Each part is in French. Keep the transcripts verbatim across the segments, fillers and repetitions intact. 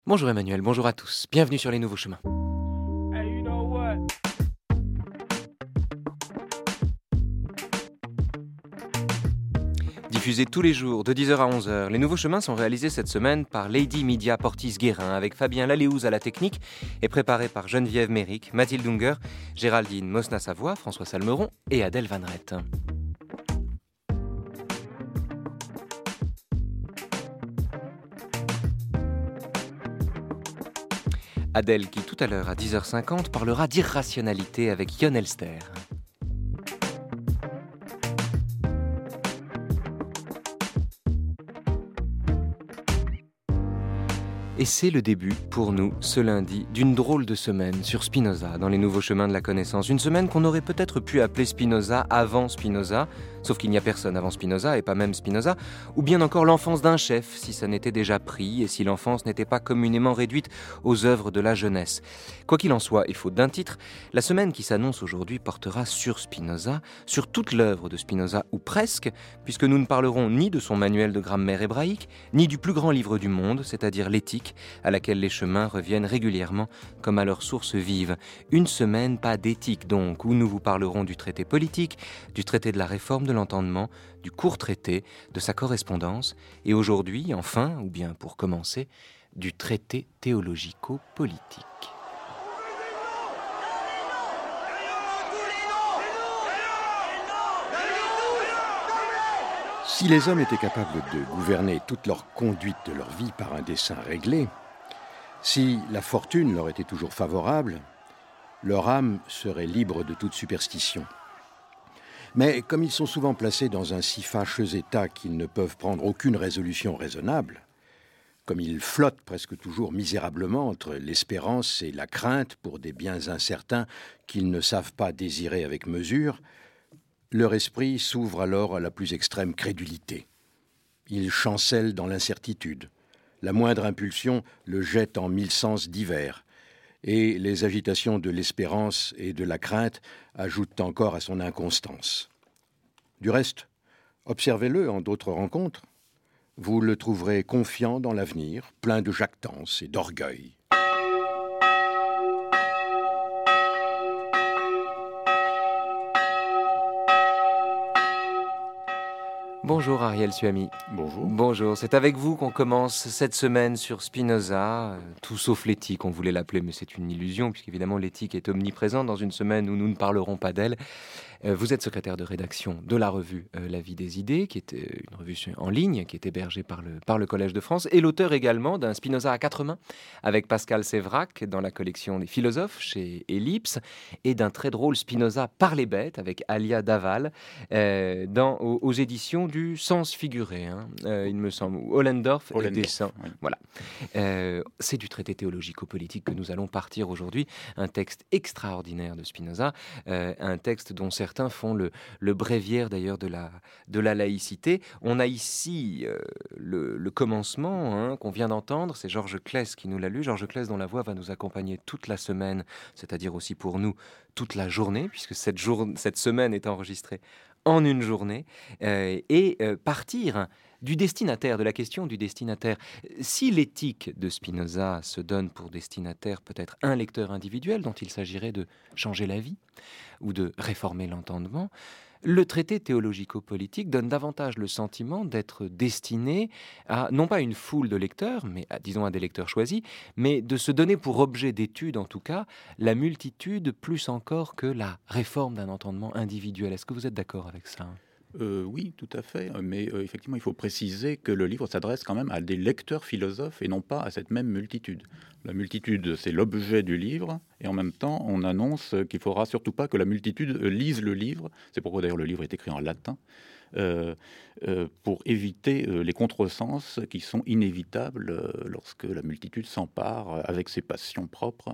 Bonjour Emmanuel, bonjour à tous, bienvenue sur Les Nouveaux Chemins. Hey, you know what? Diffusés tous les jours de dix heures à onze heures, Les Nouveaux Chemins sont réalisés cette semaine par Lady Media Portis-Guérin avec Fabien Laléouz à la technique et préparés par Geneviève Méric, Mathilde Unger, Géraldine Mosna-Savoie, François Salmeron et Adèle Van Rett. Adèle qui tout à l'heure à dix heures cinquante parlera d'irrationalité avec Yon Elster. Et c'est le début, pour nous, ce lundi, d'une drôle de semaine sur Spinoza, dans les nouveaux chemins de la connaissance. Une semaine qu'on aurait peut-être pu appeler Spinoza avant Spinoza, sauf qu'il n'y a personne avant Spinoza, et pas même Spinoza, ou bien encore l'enfance d'un chef, si ça n'était déjà pris, et si l'enfance n'était pas communément réduite aux œuvres de la jeunesse. Quoi qu'il en soit, et faute d'un titre, la semaine qui s'annonce aujourd'hui portera sur Spinoza, sur toute l'œuvre de Spinoza, ou presque, puisque nous ne parlerons ni de son manuel de grammaire hébraïque, ni du plus grand livre du monde, c'est-à-dire l'éthique, à laquelle les chemins reviennent régulièrement comme à leur source vive. Une semaine pas d'éthique donc, où nous vous parlerons du traité politique, du traité de la réforme de l'entendement, du court traité, de sa correspondance, et aujourd'hui, enfin, ou bien pour commencer, du traité théologico-politique. Si les hommes étaient capables de gouverner toute leur conduite de leur vie par un dessein réglé, si la fortune leur était toujours favorable, leur âme serait libre de toute superstition. Mais comme ils sont souvent placés dans un si fâcheux état qu'ils ne peuvent prendre aucune résolution raisonnable, comme ils flottent presque toujours misérablement entre l'espérance et la crainte pour des biens incertains qu'ils ne savent pas désirer avec mesure, leur esprit s'ouvre alors à la plus extrême crédulité. Ils chancellent dans l'incertitude. La moindre impulsion le jette en mille sens divers. Et les agitations de l'espérance et de la crainte ajoutent encore à son inconstance. Du reste, observez-le en d'autres rencontres. Vous le trouverez confiant dans l'avenir, plein de jactance et d'orgueil. Bonjour Ariel Suami. Bonjour. Bonjour, c'est avec vous qu'on commence cette semaine sur Spinoza, euh, tout sauf l'éthique, on voulait l'appeler, mais c'est une illusion, puisqu'évidemment l'éthique est omniprésente dans une semaine où nous ne parlerons pas d'elle. Euh, vous êtes secrétaire de rédaction de la revue euh, La Vie des Idées, qui est euh, une revue en ligne, qui est hébergée par le, par le Collège de France, et l'auteur également d'un Spinoza à quatre mains, avec Pascal Sévrac, dans la collection des philosophes chez Ellipse, et d'un très drôle Spinoza par les bêtes, avec Alia Daval, euh, dans, aux, aux éditions du Sens figuré, hein, euh, il me semble, ou Ollendorf et Dessin. Oui. Voilà. Euh, c'est du traité théologico-politique que nous allons partir aujourd'hui, un texte extraordinaire de Spinoza, euh, un texte dont certains font le, le bréviaire d'ailleurs de la, de la laïcité. On a ici euh, le, le commencement hein, qu'on vient d'entendre, c'est Georges Claes qui nous l'a lu, Georges Claes dont la voix va nous accompagner toute la semaine, c'est-à-dire aussi pour nous toute la journée, puisque cette, jour, cette semaine est enregistrée en une journée, euh, et euh, partir du destinataire, de la question du destinataire. Si l'éthique de Spinoza se donne pour destinataire peut-être un lecteur individuel dont il s'agirait de changer la vie ou de réformer l'entendement, le traité théologico-politique donne davantage le sentiment d'être destiné à, non pas une foule de lecteurs, mais à, disons à des lecteurs choisis, mais de se donner pour objet d'étude, en tout cas, la multitude plus encore que la réforme d'un entendement individuel. Est-ce que vous êtes d'accord avec ça ? Euh, oui, tout à fait, mais euh, effectivement, il faut préciser que le livre s'adresse quand même à des lecteurs philosophes et non pas à cette même multitude. La multitude, c'est l'objet du livre, et en même temps, on annonce qu'il ne faudra surtout pas que la multitude lise le livre. C'est pourquoi d'ailleurs le livre est écrit en latin, euh, euh, pour éviter euh, les contresens qui sont inévitables euh, lorsque la multitude s'empare avec ses passions propres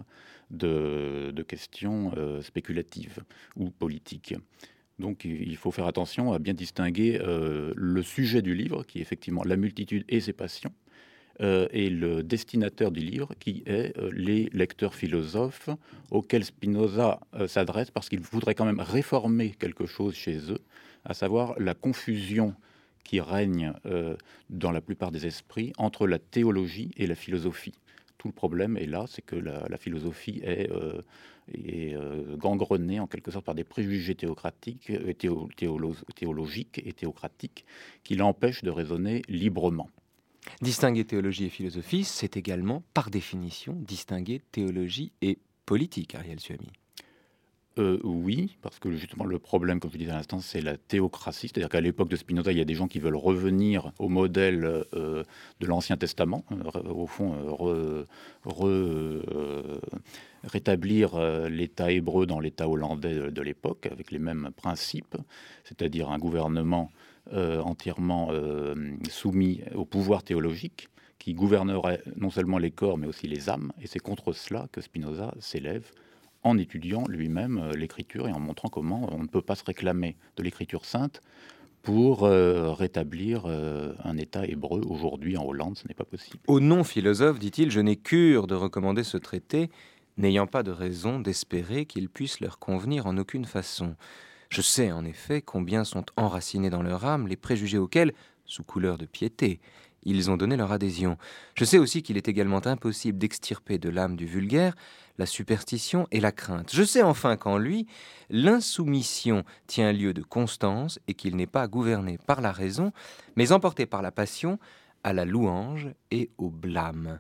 de, de questions euh, spéculatives ou politiques. Donc il faut faire attention à bien distinguer euh, le sujet du livre, qui est effectivement la multitude et ses passions, euh, et le destinataire du livre, qui est euh, les lecteurs philosophes auxquels Spinoza euh, s'adresse, parce qu'il voudrait quand même réformer quelque chose chez eux, à savoir la confusion qui règne euh, dans la plupart des esprits entre la théologie et la philosophie. Tout le problème est là, c'est que la, la philosophie est, euh, est euh, gangrenée en quelque sorte par des préjugés théocratiques, euh, théo, théolo, théologiques et théocratiques qui l'empêchent de raisonner librement. Distinguer théologie et philosophie, c'est également, par définition, distinguer théologie et politique, Ariel Suami. Euh, oui, parce que justement le problème, comme je disais à l'instant, c'est la théocratie. C'est-à-dire qu'à l'époque de Spinoza, il y a des gens qui veulent revenir au modèle euh, de l'Ancien Testament, euh, au fond, euh, re, re, euh, rétablir euh, l'État hébreu dans l'État hollandais de, de l'époque, avec les mêmes principes, c'est-à-dire un gouvernement euh, entièrement euh, soumis au pouvoir théologique, qui gouvernerait non seulement les corps, mais aussi les âmes. Et c'est contre cela que Spinoza s'élève, en étudiant lui-même euh, l'écriture et en montrant comment on ne peut pas se réclamer de l'écriture sainte pour euh, rétablir euh, un État hébreu. Aujourd'hui, en Hollande, ce n'est pas possible. Aux non-philosophes, dit-il, je n'ai cure de recommander ce traité, n'ayant pas de raison d'espérer qu'il puisse leur convenir en aucune façon. Je sais en effet combien sont enracinés dans leur âme les préjugés auxquels, sous couleur de piété, ils ont donné leur adhésion. Je sais aussi qu'il est également impossible d'extirper de l'âme du vulgaire la superstition et la crainte. Je sais enfin qu'en lui, l'insoumission tient lieu de constance et qu'il n'est pas gouverné par la raison, mais emporté par la passion à la louange et au blâme.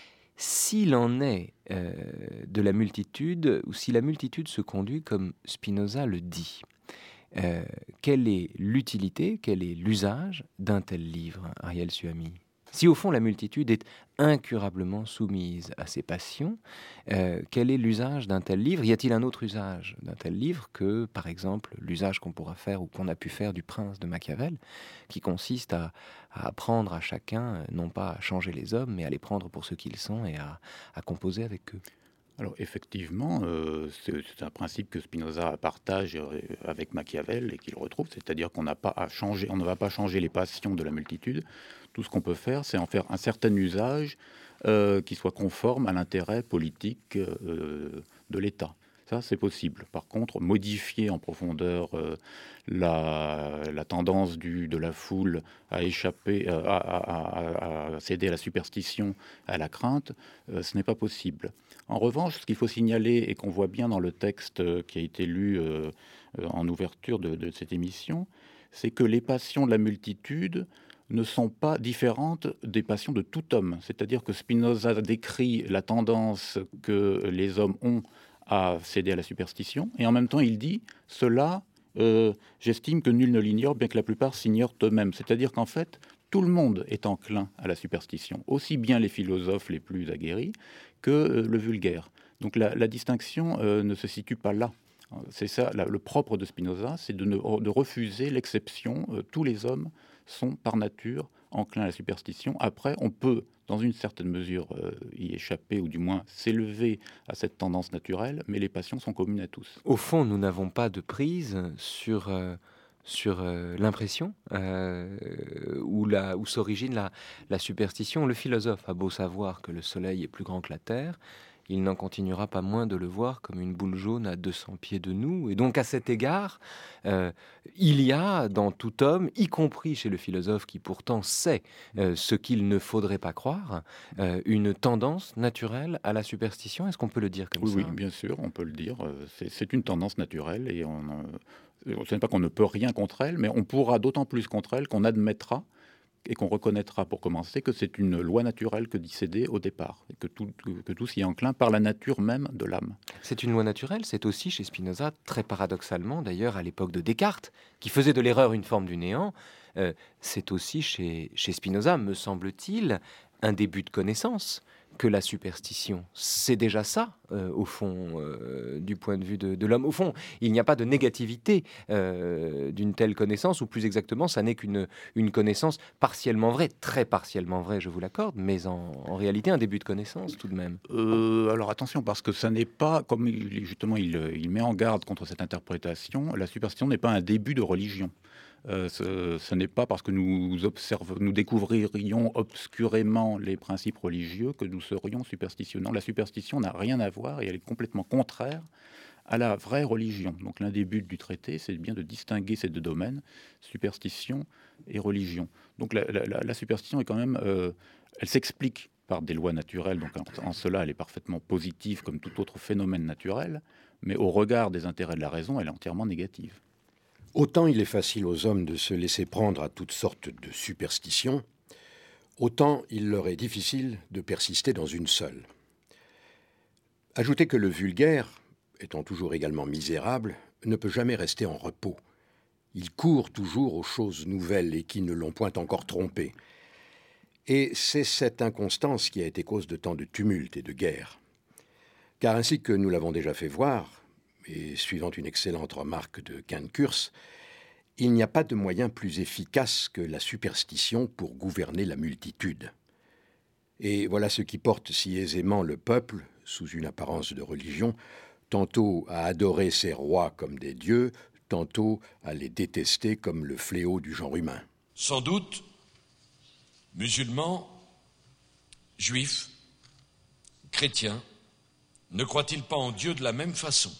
S'il en est euh, de la multitude, ou si la multitude se conduit comme Spinoza le dit, euh, quelle est l'utilité, quel est l'usage d'un tel livre, Ariel Suami ? Si au fond la multitude est incurablement soumise à ses passions, euh, quel est l'usage d'un tel livre ? Y a-t-il un autre usage d'un tel livre que, par exemple, l'usage qu'on pourra faire ou qu'on a pu faire du Prince de Machiavel, qui consiste à, à apprendre à chacun, non pas à changer les hommes, mais à les prendre pour ce qu'ils sont et à, à composer avec eux ? Alors effectivement, euh, c'est, c'est un principe que Spinoza partage avec Machiavel et qu'il retrouve, c'est-à-dire qu'on n'a pas à changer, on ne va pas changer les passions de la multitude. Tout ce qu'on peut faire, c'est en faire un certain usage euh, qui soit conforme à l'intérêt politique euh, de l'État. Ça, c'est possible. Par contre, modifier en profondeur euh, la, la tendance du, de la foule à échapper, euh, à, à, à, à céder à la superstition, à la crainte, euh, ce n'est pas possible. En revanche, ce qu'il faut signaler et qu'on voit bien dans le texte qui a été lu euh, en ouverture de, de cette émission, c'est que les passions de la multitude ne sont pas différentes des passions de tout homme. C'est-à-dire que Spinoza décrit la tendance que les hommes ont à céder à la superstition, et en même temps il dit « cela, euh, j'estime que nul ne l'ignore, bien que la plupart s'ignorent eux-mêmes ». C'est-à-dire qu'en fait, tout le monde est enclin à la superstition, aussi bien les philosophes les plus aguerris que euh, le vulgaire. Donc la, la distinction euh, ne se situe pas là. C'est ça, la, le propre de Spinoza, c'est de, ne, de refuser l'exception. Euh, tous les hommes sont par nature enclins à la superstition. Après, on peut, dans une certaine mesure, euh, y échapper, ou du moins s'élever à cette tendance naturelle, mais les passions sont communes à tous. Au fond, nous n'avons pas de prise sur... Euh... sur euh, l'impression euh, où, la, où s'origine la, la superstition. Le philosophe a beau savoir que le soleil est plus grand que la Terre, il n'en continuera pas moins de le voir comme une boule jaune à deux cents pieds de nous. Et donc à cet égard, euh, il y a dans tout homme, y compris chez le philosophe qui pourtant sait euh, ce qu'il ne faudrait pas croire, euh, une tendance naturelle à la superstition. Est-ce qu'on peut le dire comme oui, ça ? Oui, bien sûr, on peut le dire. C'est, c'est une tendance naturelle et on... Euh, Ce n'est pas qu'on ne peut rien contre elle, mais on pourra d'autant plus contre elle qu'on admettra et qu'on reconnaîtra pour commencer que c'est une loi naturelle que d'y céder au départ, et que tout, que tout s'y est enclin par la nature même de l'âme. C'est une loi naturelle, c'est aussi chez Spinoza, très paradoxalement d'ailleurs à l'époque de Descartes, qui faisait de l'erreur une forme du néant, euh, c'est aussi chez, chez Spinoza, me semble-t-il, un début de connaissance que la superstition. C'est déjà ça, euh, au fond, euh, du point de vue de, de l'homme. Au fond, il n'y a pas de négativité euh, d'une telle connaissance, ou plus exactement, ça n'est qu'une une connaissance partiellement vraie, très partiellement vraie, je vous l'accorde, mais en, en réalité, un début de connaissance, tout de même. Euh, alors attention, parce que ça n'est pas, comme il, justement il, il met en garde contre cette interprétation, la superstition n'est pas un début de religion. Euh, ce, ce n'est pas parce que nous, observe, nous découvririons obscurément les principes religieux que nous serions superstitionnants. La superstition n'a rien à voir et elle est complètement contraire à la vraie religion. Donc l'un des buts du traité, c'est bien de distinguer ces deux domaines, superstition et religion. Donc la, la, la superstition est quand même, euh, elle s'explique par des lois naturelles, donc en, en cela elle est parfaitement positive comme tout autre phénomène naturel, mais au regard des intérêts de la raison, elle est entièrement négative. Autant il est facile aux hommes de se laisser prendre à toutes sortes de superstitions, autant il leur est difficile de persister dans une seule. Ajoutez que le vulgaire, étant toujours également misérable, ne peut jamais rester en repos. Il court toujours aux choses nouvelles et qui ne l'ont point encore trompé. Et c'est cette inconstance qui a été cause de tant de tumultes et de guerres. Car ainsi que nous l'avons déjà fait voir, et suivant une excellente remarque de Quint-Kurs, il n'y a pas de moyen plus efficace que la superstition pour gouverner la multitude. Et voilà ce qui porte si aisément le peuple, sous une apparence de religion, tantôt à adorer ses rois comme des dieux, tantôt à les détester comme le fléau du genre humain. Sans doute, musulmans, juifs, chrétiens, ne croient-ils pas en Dieu de la même façon?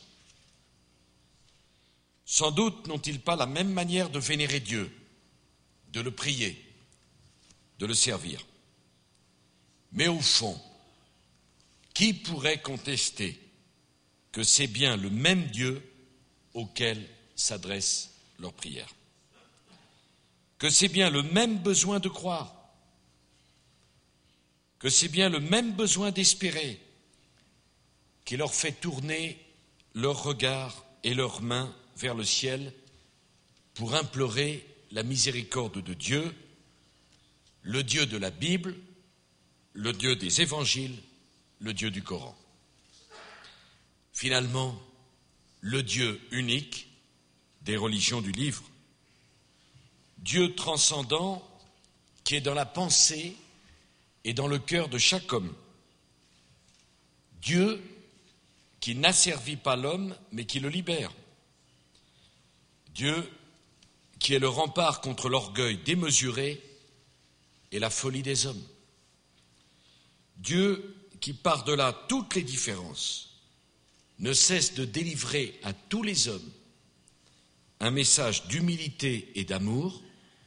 Sans doute n'ont-ils pas la même manière de vénérer Dieu, de le prier, de le servir. Mais au fond, qui pourrait contester que c'est bien le même Dieu auquel s'adressent leurs prières? Que c'est bien le même besoin de croire, que c'est bien le même besoin d'espérer qui leur fait tourner leur regard et leurs mains vers le ciel pour implorer la miséricorde de Dieu, le Dieu de la Bible, le Dieu des évangiles, le Dieu du Coran. Finalement, le Dieu unique des religions du livre, Dieu transcendant qui est dans la pensée et dans le cœur de chaque homme, Dieu qui n'asservit pas l'homme mais qui le libère, Dieu qui est le rempart contre l'orgueil démesuré et la folie des hommes, Dieu qui par-delà toutes les différences ne cesse de délivrer à tous les hommes un message d'humilité et d'amour,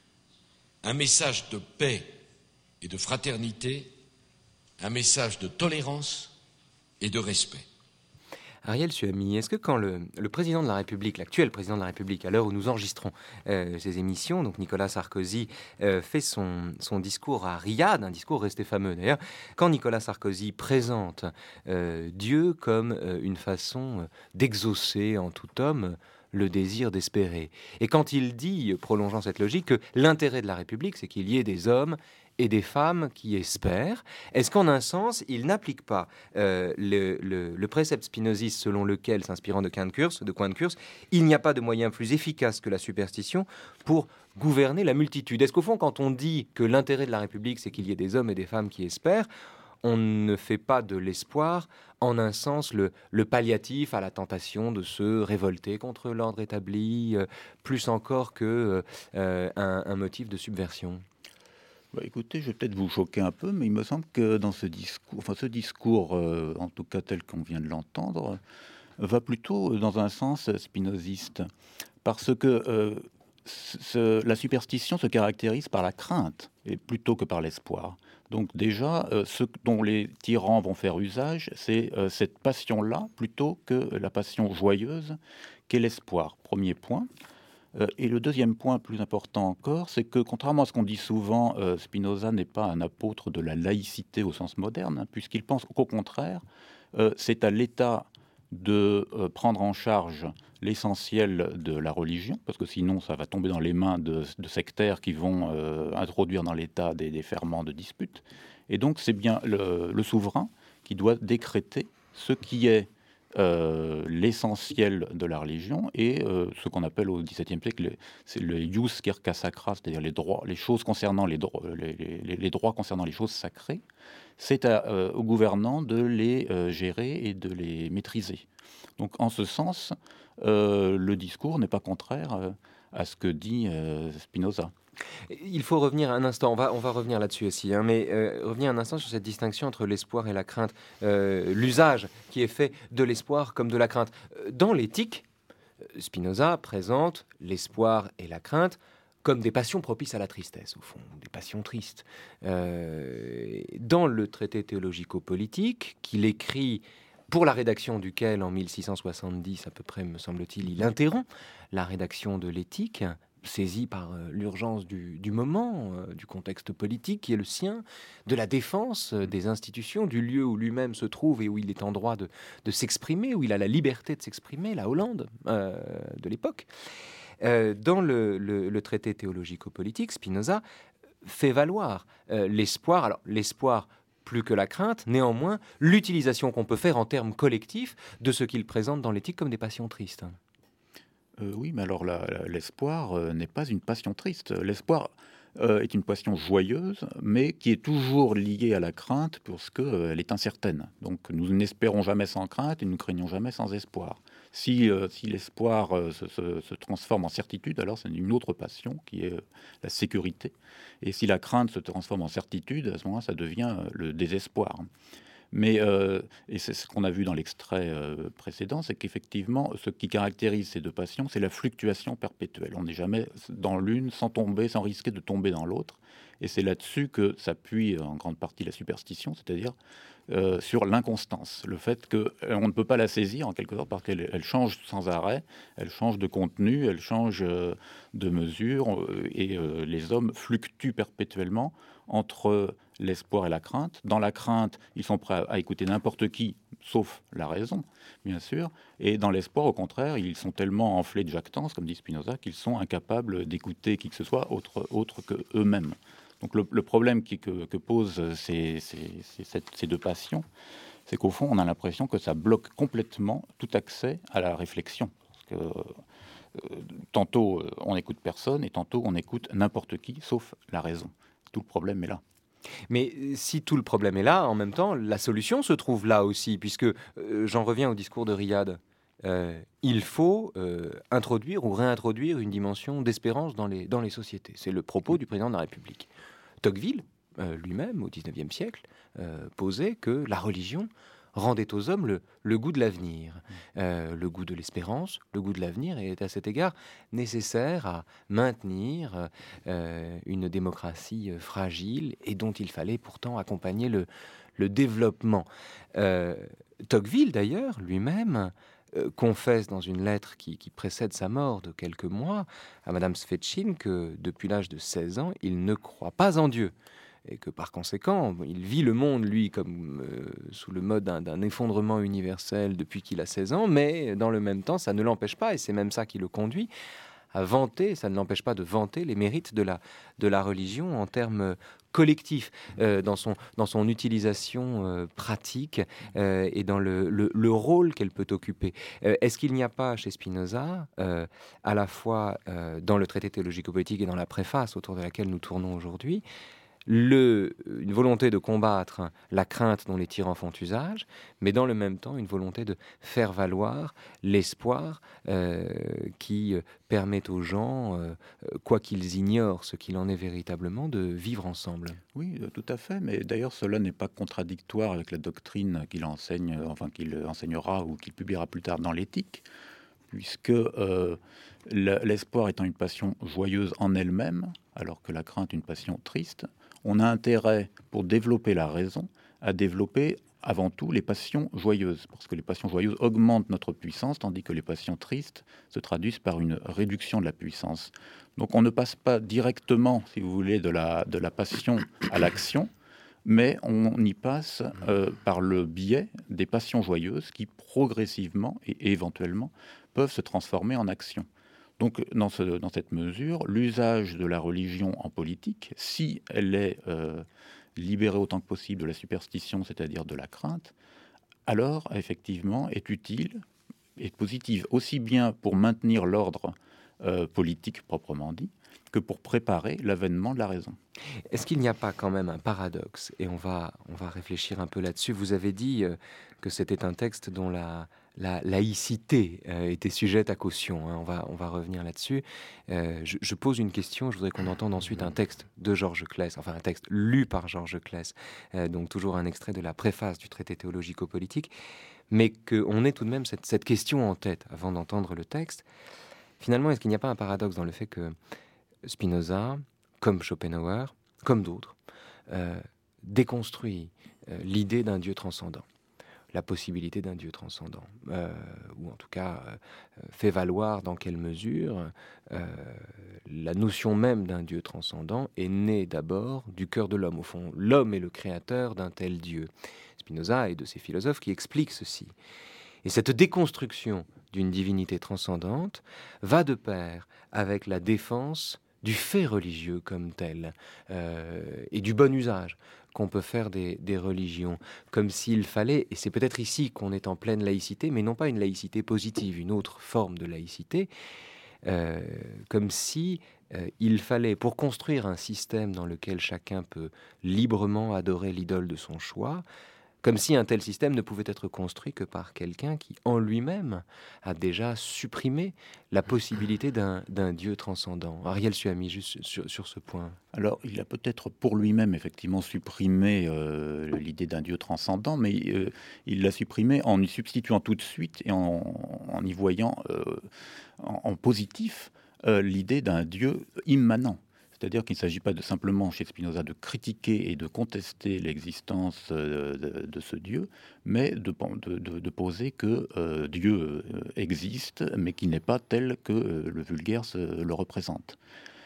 un message de paix et de fraternité, un message de tolérance et de respect. Ariel Suami, est-ce que quand le, le président de la République, l'actuel président de la République, à l'heure où nous enregistrons euh, ces émissions, donc Nicolas Sarkozy, euh, fait son, son discours à Riyad, un discours resté fameux d'ailleurs, quand Nicolas Sarkozy présente euh, Dieu comme euh, une façon d'exaucer en tout homme le désir d'espérer, et quand il dit, prolongeant cette logique, que l'intérêt de la République, c'est qu'il y ait des hommes et des femmes qui espèrent, est-ce qu'en un sens, il n'applique pas euh, le, le, le précepte spinoziste selon lequel, s'inspirant de Quint-Kurs, de Quint-Kurs, il n'y a pas de moyen plus efficace que la superstition pour gouverner la multitude? Est-ce qu'au fond, quand on dit que l'intérêt de la République, c'est qu'il y ait des hommes et des femmes qui espèrent, on ne fait pas de l'espoir, en un sens, le, le palliatif à la tentation de se révolter contre l'ordre établi, euh, plus encore que euh, un, un motif de subversion? Bah, écoutez, je vais peut-être vous choquer un peu, mais il me semble que dans ce discours, enfin ce discours, euh, en tout cas tel qu'on vient de l'entendre, va plutôt dans un sens spinoziste, parce que euh, ce, la superstition se caractérise par la crainte, et plutôt que par l'espoir. Donc déjà, euh, ce dont les tyrans vont faire usage, c'est euh, cette passion-là, plutôt que la passion joyeuse qu'est l'espoir. Premier point. Euh, et le deuxième point, plus important encore, c'est que, contrairement à ce qu'on dit souvent, euh, Spinoza n'est pas un apôtre de la laïcité au sens moderne, hein, puisqu'il pense qu'au contraire, euh, c'est à l'État de euh, prendre en charge l'essentiel de la religion, parce que sinon ça va tomber dans les mains de, de sectaires qui vont euh, introduire dans l'État des, des ferments de disputes. Et donc c'est bien le, le souverain qui doit décréter ce qui est euh, l'essentiel de la religion et euh, ce qu'on appelle au dix-septième siècle, c'est le ius circa sacra, c'est-à-dire les droits, les choses concernant les, dro- les, les, les droits concernant les choses sacrées. C'est à, euh, aux gouvernants de les euh, gérer et de les maîtriser. Donc en ce sens, euh, le discours n'est pas contraire euh, à ce que dit euh, Spinoza. Il faut revenir un instant, on va, on va revenir là-dessus aussi, hein, mais euh, revenir un instant sur cette distinction entre l'espoir et la crainte, euh, l'usage qui est fait de l'espoir comme de la crainte. Dans l'éthique, Spinoza présente l'espoir et la crainte comme des passions propices à la tristesse, au fond, des passions tristes. Euh, dans le traité théologico-politique, qu'il écrit, pour la rédaction duquel, en mille six cent soixante-dix, à peu près, me semble-t-il, il interrompt la rédaction de l'éthique, saisi par euh, l'urgence du, du moment, euh, du contexte politique qui est le sien, de la défense euh, des institutions, du lieu où lui-même se trouve et où il est en droit de, de s'exprimer, où il a la liberté de s'exprimer, la Hollande euh, de l'époque. Euh, dans le, le, le traité théologico-politique, Spinoza fait valoir euh, l'espoir, alors l'espoir plus que la crainte, néanmoins l'utilisation qu'on peut faire en termes collectifs de ce qu'il présente dans l'éthique comme des passions tristes. Euh, oui, mais alors la- la- l'espoir euh, n'est pas une passion triste. L'espoir euh, est une passion joyeuse, mais qui est toujours liée à la crainte parce qu'elle est incertaine. Donc nous n'espérons jamais sans crainte et nous ne craignons jamais sans espoir. Si, euh, si l'espoir euh, se, se- se transforme en certitude, alors c'est une autre passion qui est euh, la sécurité. Et si la crainte se transforme en certitude, à ce moment-là, ça devient euh, le désespoir. Mais, euh, et c'est ce qu'on a vu dans l'extrait euh, précédent, c'est qu'effectivement, ce qui caractérise ces deux passions, c'est la fluctuation perpétuelle. On n'est jamais dans l'une sans tomber, sans risquer de tomber dans l'autre. Et c'est là-dessus que s'appuie en grande partie la superstition, c'est-à-dire euh, sur l'inconstance. Le fait qu'on ne peut pas la saisir, en quelque sorte, parce qu'elle elle change sans arrêt, elle change de contenu, elle change euh, de mesure, euh, et euh, les hommes fluctuent perpétuellement entre l'espoir et la crainte. Dans la crainte, ils sont prêts à, à écouter n'importe qui, sauf la raison, bien sûr. Et dans l'espoir, au contraire, ils sont tellement enflés de jactance, comme dit Spinoza, qu'ils sont incapables d'écouter qui que ce soit autre, autre que eux-mêmes. Donc le, le problème qui, que, que posent ces, ces, ces, cette- ces deux passions, c'est qu'au fond, on a l'impression que ça bloque complètement tout accès à la réflexion. Parce que, euh, tantôt, euh, on n'écoute personne, et tantôt, on écoute n'importe qui, sauf la raison. Tout le problème est là. Mais euh, si tout le problème est là, en même temps, la solution se trouve là aussi, puisque euh, j'en reviens au discours de Riyad. Euh, il faut euh, introduire ou réintroduire une dimension d'espérance dans les, dans les sociétés. C'est le propos du président de la République. Tocqueville, euh, lui-même, au dix-neuvième siècle, euh, posait que la religion rendait aux hommes le, le goût de l'avenir, euh, le goût de l'espérance, le goût de l'avenir, et est à cet égard nécessaire à maintenir euh, une démocratie euh, fragile et dont il fallait pourtant accompagner le, le développement. Euh, Tocqueville, d'ailleurs, lui-même, euh, confesse dans une lettre qui, qui précède sa mort de quelques mois à Madame Svetchine que depuis l'âge de seize ans, il ne croit pas en Dieu. Et que par conséquent, il vit le monde, lui, comme euh, sous le mode d'un, d'un effondrement universel depuis qu'il a seize ans, mais dans le même temps, ça ne l'empêche pas, et c'est même ça qui le conduit, à vanter, ça ne l'empêche pas de vanter les mérites de la, de la religion en termes collectifs, euh, dans, son, dans son utilisation euh, pratique euh, et dans le, le, le rôle qu'elle peut occuper. Euh, est-ce qu'il n'y a pas chez Spinoza, euh, à la fois euh, dans le traité théologico-politique et dans la préface autour de laquelle nous tournons aujourd'hui, le, une volonté de combattre la crainte dont les tyrans font usage, mais dans le même temps une volonté de faire valoir l'espoir euh, qui permet aux gens, euh, quoi qu'ils ignorent ce qu'il en est véritablement, de vivre ensemble. Oui, euh, tout à fait, mais d'ailleurs cela n'est pas contradictoire avec la doctrine qu'il enseigne, euh, enfin qu'il enseignera ou qu'il publiera plus tard dans l'éthique, puisque euh, le- l'espoir étant une passion joyeuse en elle-même, alors que la crainte une passion triste, on a intérêt, pour développer la raison, à développer avant tout les passions joyeuses, parce que les passions joyeuses augmentent notre puissance, tandis que les passions tristes se traduisent par une réduction de la puissance. Donc on ne passe pas directement, si vous voulez, de la, de la passion à l'action, mais on y passe euh, par le biais des passions joyeuses qui progressivement et éventuellement peuvent se transformer en action. Donc dans, ce, dans cette mesure, l'usage de la religion en politique, si elle est euh, libérée autant que possible de la superstition, c'est-à-dire de la crainte, alors effectivement est utile et positive, aussi bien pour maintenir l'ordre euh, politique proprement dit, que pour préparer l'avènement de la raison. Est-ce qu'il n'y a pas quand même un paradoxe? Et on va, on va réfléchir un peu là-dessus. Vous avez dit euh, que c'était un texte dont la, la laïcité euh, était sujette à caution. Hein. On va, on va revenir là-dessus. Euh, je, je pose une question. Je voudrais qu'on entende ensuite un texte de Georges Claes, enfin un texte lu par Georges Claes, euh, donc toujours un extrait de la préface du traité théologico-politique, mais qu'on ait tout de même cette, cette question en tête avant d'entendre le texte. Finalement, est-ce qu'il n'y a pas un paradoxe dans le fait que Spinoza, comme Schopenhauer, comme d'autres, euh, déconstruit euh, l'idée d'un Dieu transcendant, la possibilité d'un Dieu transcendant, euh, ou en tout cas euh, fait valoir dans quelle mesure euh, la notion même d'un Dieu transcendant est née d'abord du cœur de l'homme. Au fond, l'homme est le créateur d'un tel Dieu. Spinoza est de ces philosophes qui expliquent ceci. Et cette déconstruction d'une divinité transcendante va de pair avec la défense du fait religieux comme tel, euh, et du bon usage qu'on peut faire des, des religions, comme s'il fallait, et c'est peut-être ici qu'on est en pleine laïcité, mais non pas une laïcité positive, une autre forme de laïcité, euh, comme si euh, il fallait, pour construire un système dans lequel chacun peut librement adorer l'idole de son choix, comme si un tel système ne pouvait être construit que par quelqu'un qui, en lui-même, a déjà supprimé la possibilité d'un, d'un Dieu transcendant. Ariel Suami, juste sur, sur ce point. Alors, il a peut-être pour lui-même, effectivement, supprimé euh, l'idée d'un Dieu transcendant, mais euh, il l'a supprimé en y substituant tout de suite et en, en y voyant euh, en, en positif euh, l'idée d'un Dieu immanent. C'est-à-dire qu'il ne s'agit pas de simplement, chez Spinoza, de critiquer et de contester l'existence de, de, de ce Dieu, mais de, de, de poser que euh, Dieu existe, mais qu'il n'est pas tel que euh, le vulgaire se, le représente.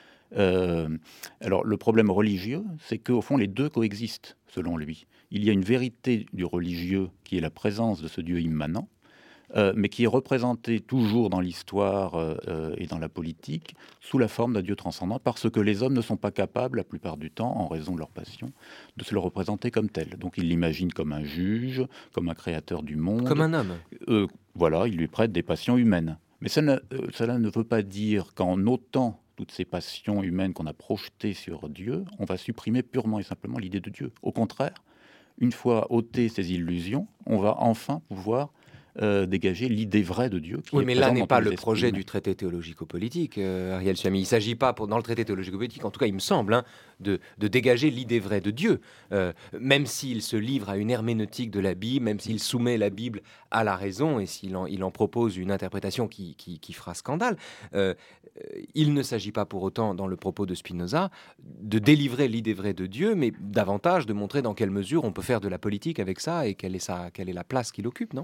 Euh, alors, le problème religieux, c'est qu'au fond, les deux coexistent, selon lui. Il y a une vérité du religieux qui est la présence de ce Dieu immanent, Euh, mais qui est représenté toujours dans l'histoire euh, et dans la politique sous la forme d'un Dieu transcendant, parce que les hommes ne sont pas capables, la plupart du temps, en raison de leur passion, de se le représenter comme tel. Donc ils l'imaginent comme un juge, comme un créateur du monde. Comme un homme. Euh, voilà, il lui prête des passions humaines. Mais ça ne, euh, cela ne veut pas dire qu'en ôtant toutes ces passions humaines qu'on a projetées sur Dieu, on va supprimer purement et simplement l'idée de Dieu. Au contraire, une fois ôtées ces illusions, on va enfin pouvoir Euh, dégager l'idée vraie de Dieu. Qui oui, est mais là n'est pas le esprits. projet du traité théologico-politique, euh, Ariel Suami. Il ne s'agit pas, pour, dans le traité théologico-politique, en tout cas il me semble, hein, de, de dégager l'idée vraie de Dieu, euh, même s'il se livre à une herméneutique de la Bible, même s'il soumet la Bible à la raison et s'il en, il en propose une interprétation qui, qui, qui fera scandale. Euh, il ne s'agit pas pour autant, dans le propos de Spinoza, de délivrer l'idée vraie de Dieu, mais davantage de montrer dans quelle mesure on peut faire de la politique avec ça et quelle est, sa, quelle est la place qu'il occupe, non ?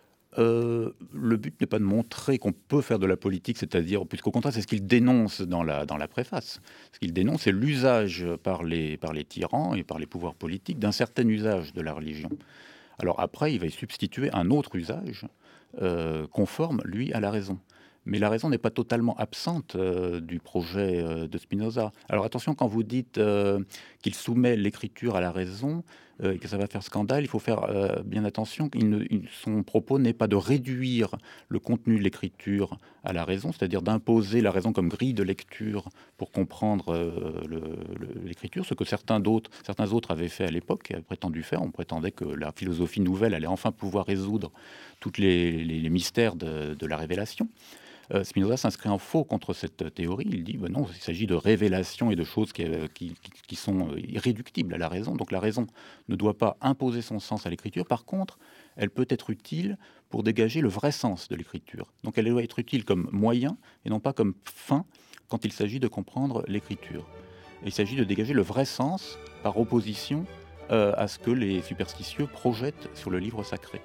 Euh, le but n'est pas de montrer qu'on peut faire de la politique, c'est-à-dire, puisqu'au contraire, c'est ce qu'il dénonce dans la, dans la préface. Ce qu'il dénonce, c'est l'usage par les, par les tyrans et par les pouvoirs politiques d'un certain usage de la religion. Alors après, il va y substituer un autre usage euh, conforme, lui, à la raison. Mais la raison n'est pas totalement absente euh, du projet euh, de Spinoza. Alors attention, quand vous dites euh, qu'il soumet l'écriture à la raison, euh, et que ça va faire scandale, il faut faire euh, bien attention. Il ne, il, son propos n'est pas de réduire le contenu de l'écriture à la raison, c'est-à-dire d'imposer la raison comme grille de lecture pour comprendre euh, le, le, l'écriture, ce que certains, d'autres, certains autres avaient fait à l'époque et avaient prétendu faire. On prétendait que la philosophie nouvelle allait enfin pouvoir résoudre tous les, les, les mystères de, de la révélation. Euh, Spinoza s'inscrit en faux contre cette théorie. Il dit ben non, il s'agit de révélations et de choses qui, qui, qui sont irréductibles à la raison. Donc la raison ne doit pas imposer son sens à l'écriture. Par contre, elle peut être utile pour dégager le vrai sens de l'écriture. Donc elle doit être utile comme moyen et non pas comme fin quand il s'agit de comprendre l'écriture. Et il s'agit de dégager le vrai sens par opposition euh, à ce que les superstitieux projettent sur le livre sacré.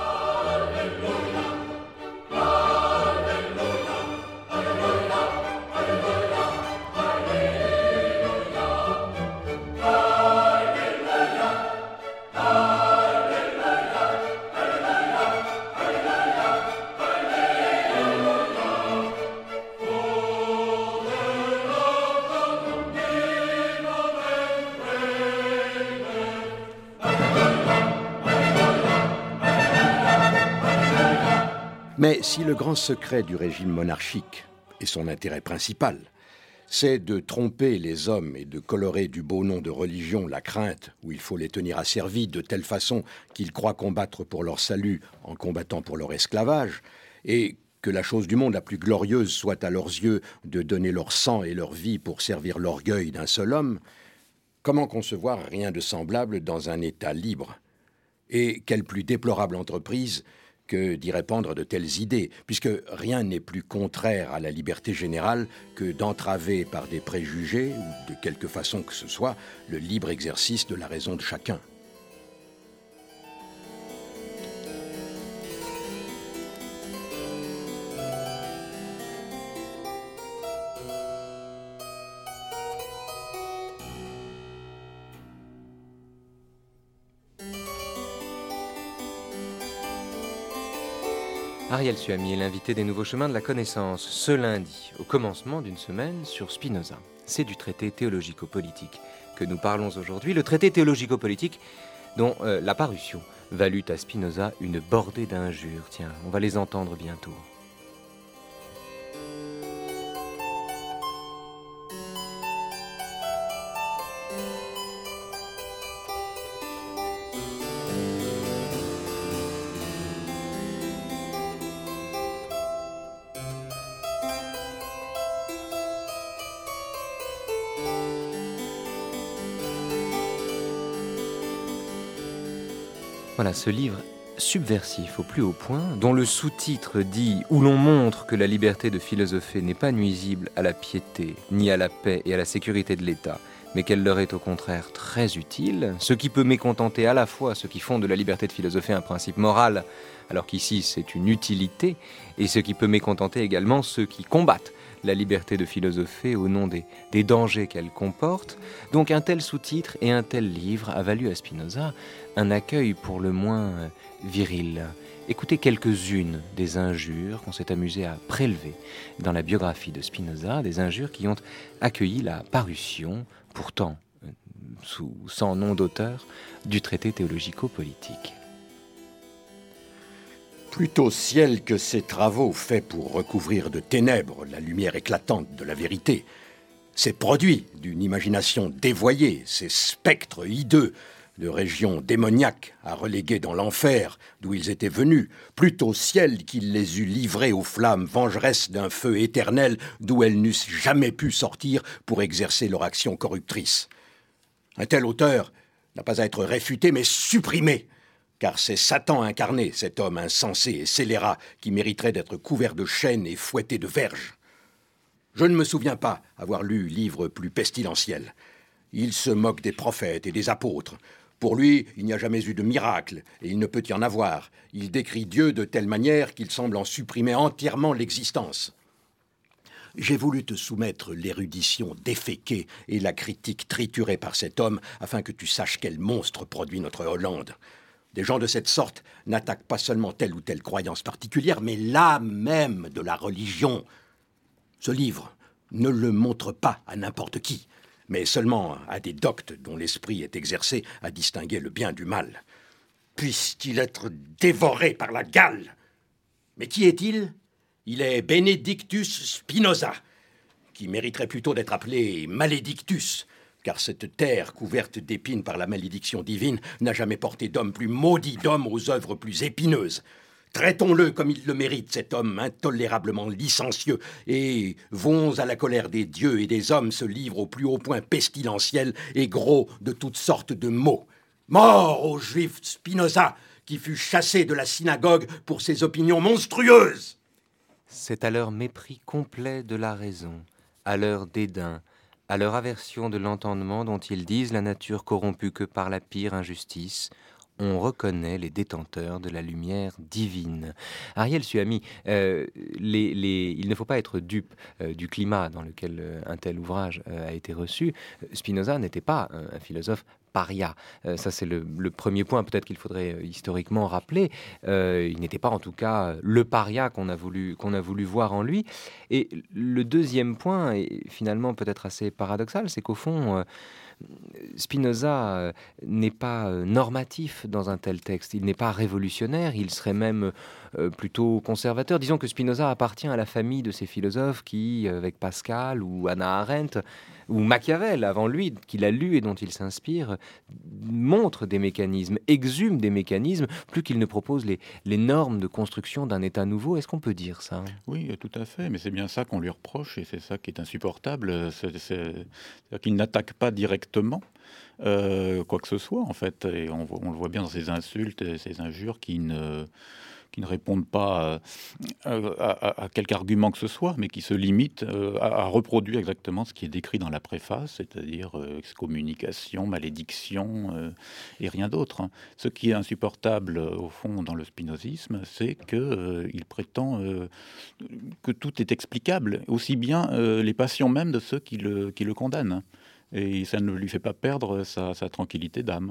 Mais si le grand secret du régime monarchique, et son intérêt principal, c'est de tromper les hommes et de colorer du beau nom de religion la crainte où il faut les tenir asservis de telle façon qu'ils croient combattre pour leur salut en combattant pour leur esclavage, et que la chose du monde la plus glorieuse soit à leurs yeux de donner leur sang et leur vie pour servir l'orgueil d'un seul homme, comment concevoir rien de semblable dans un État libre ? Et quelle plus déplorable entreprise que d'y répandre de telles idées, puisque rien n'est plus contraire à la liberté générale que d'entraver par des préjugés, ou de quelque façon que ce soit, le libre exercice de la raison de chacun. Ariel Suami est l'invité des Nouveaux Chemins de la Connaissance, ce lundi, au commencement d'une semaine sur Spinoza. C'est du traité théologico-politique que nous parlons aujourd'hui, le traité théologico-politique dont euh, la parution valut à Spinoza une bordée d'injures. Tiens, on va les entendre bientôt. Voilà, ce livre subversif au plus haut point, dont le sous-titre dit « Où l'on montre que la liberté de philosopher n'est pas nuisible à la piété, ni à la paix et à la sécurité de l'État, mais qu'elle leur est au contraire très utile, ce qui peut mécontenter à la fois ceux qui font de la liberté de philosopher un principe moral, alors qu'ici c'est une utilité, et ce qui peut mécontenter également ceux qui combattent la liberté de philosopher au nom des, des dangers qu'elle comporte. Donc un tel sous-titre et un tel livre a valu à Spinoza un accueil pour le moins viril. Écoutez quelques-unes des injures qu'on s'est amusé à prélever dans la biographie de Spinoza, des injures qui ont accueilli la parution, pourtant sous, sans nom d'auteur, du traité théologico-politique. Plutôt ciel que ces travaux faits pour recouvrir de ténèbres la lumière éclatante de la vérité, ces produits d'une imagination dévoyée, ces spectres hideux de régions démoniaques à reléguer dans l'enfer d'où ils étaient venus, plutôt ciel qu'il les eût livrés aux flammes vengeresses d'un feu éternel d'où elles n'eussent jamais pu sortir pour exercer leur action corruptrice. Un tel auteur n'a pas à être réfuté, mais supprimé, car c'est Satan incarné, cet homme insensé et scélérat qui mériterait d'être couvert de chaînes et fouetté de verges. Je ne me souviens pas avoir lu livre plus pestilentiel. Il se moque des prophètes et des apôtres. Pour lui, il n'y a jamais eu de miracle, et il ne peut y en avoir. Il décrit Dieu de telle manière qu'il semble en supprimer entièrement l'existence. J'ai voulu te soumettre l'érudition déféquée et la critique triturée par cet homme, afin que tu saches quel monstre produit notre Hollande. Des gens de cette sorte n'attaquent pas seulement telle ou telle croyance particulière, mais l'âme même de la religion. Ce livre ne le montre pas à n'importe qui, mais seulement à des doctes dont l'esprit est exercé à distinguer le bien du mal. Puisse-t-il être dévoré par la gale? Mais qui est-il? Il est Benedictus Spinoza, qui mériterait plutôt d'être appelé Maledictus, car cette terre couverte d'épines par la malédiction divine n'a jamais porté d'homme plus maudit d'homme aux œuvres plus épineuses. Traitons-le comme il le mérite, cet homme intolérablement licencieux, et vont à la colère des dieux et des hommes ce livre au plus haut point pestilentiel et gros de toutes sortes de maux. Mort au juif Spinoza, qui fut chassé de la synagogue pour ses opinions monstrueuses. C'est à leur mépris complet de la raison, à leur dédain, à leur aversion de l'entendement dont ils disent la nature corrompue que par la pire injustice, on reconnaît les détenteurs de la lumière divine. Ariel Suami, euh, les, les, il ne faut pas être dupe euh, du climat dans lequel euh, un tel ouvrage euh, a été reçu. Spinoza n'était pas un, un philosophe paria. Euh, ça, c'est le, le premier point, peut-être qu'il faudrait euh, historiquement rappeler. Euh, il n'était pas, en tout cas, le paria qu'on a voulu, qu'on a voulu voir en lui. Et le deuxième point, est finalement peut-être assez paradoxal, c'est qu'au fond, euh, Spinoza n'est pas normatif dans un tel texte, il n'est pas révolutionnaire, il serait même plutôt conservateur. Disons que Spinoza appartient à la famille de ces philosophes qui, avec Pascal ou Hannah Arendt, ou Machiavel avant lui, qu'il a lu et dont il s'inspire, montrent des mécanismes, exhument des mécanismes, plus qu'il ne propose les, les normes de construction d'un État nouveau. Est-ce qu'on peut dire ça? Oui, tout à fait, mais c'est bien ça qu'on lui reproche, et c'est ça qui est insupportable, c'est, c'est, c'est-à-dire qu'il n'attaque pas directement euh, quoi que ce soit, en fait, et on, on le voit bien dans ses insultes et ses injures qui ne... qui ne répondent pas à, à, à quelque argument que ce soit, mais qui se limitent à, à reproduire exactement ce qui est décrit dans la préface, c'est-à-dire euh, excommunication, malédiction euh, et rien d'autre. Hein. Ce qui est insupportable, euh, au fond, dans le spinozisme, c'est qu'il euh, prétend euh, que tout est explicable, aussi bien euh, les passions même de ceux qui le, qui le condamnent. Et ça ne lui fait pas perdre sa, sa tranquillité d'âme.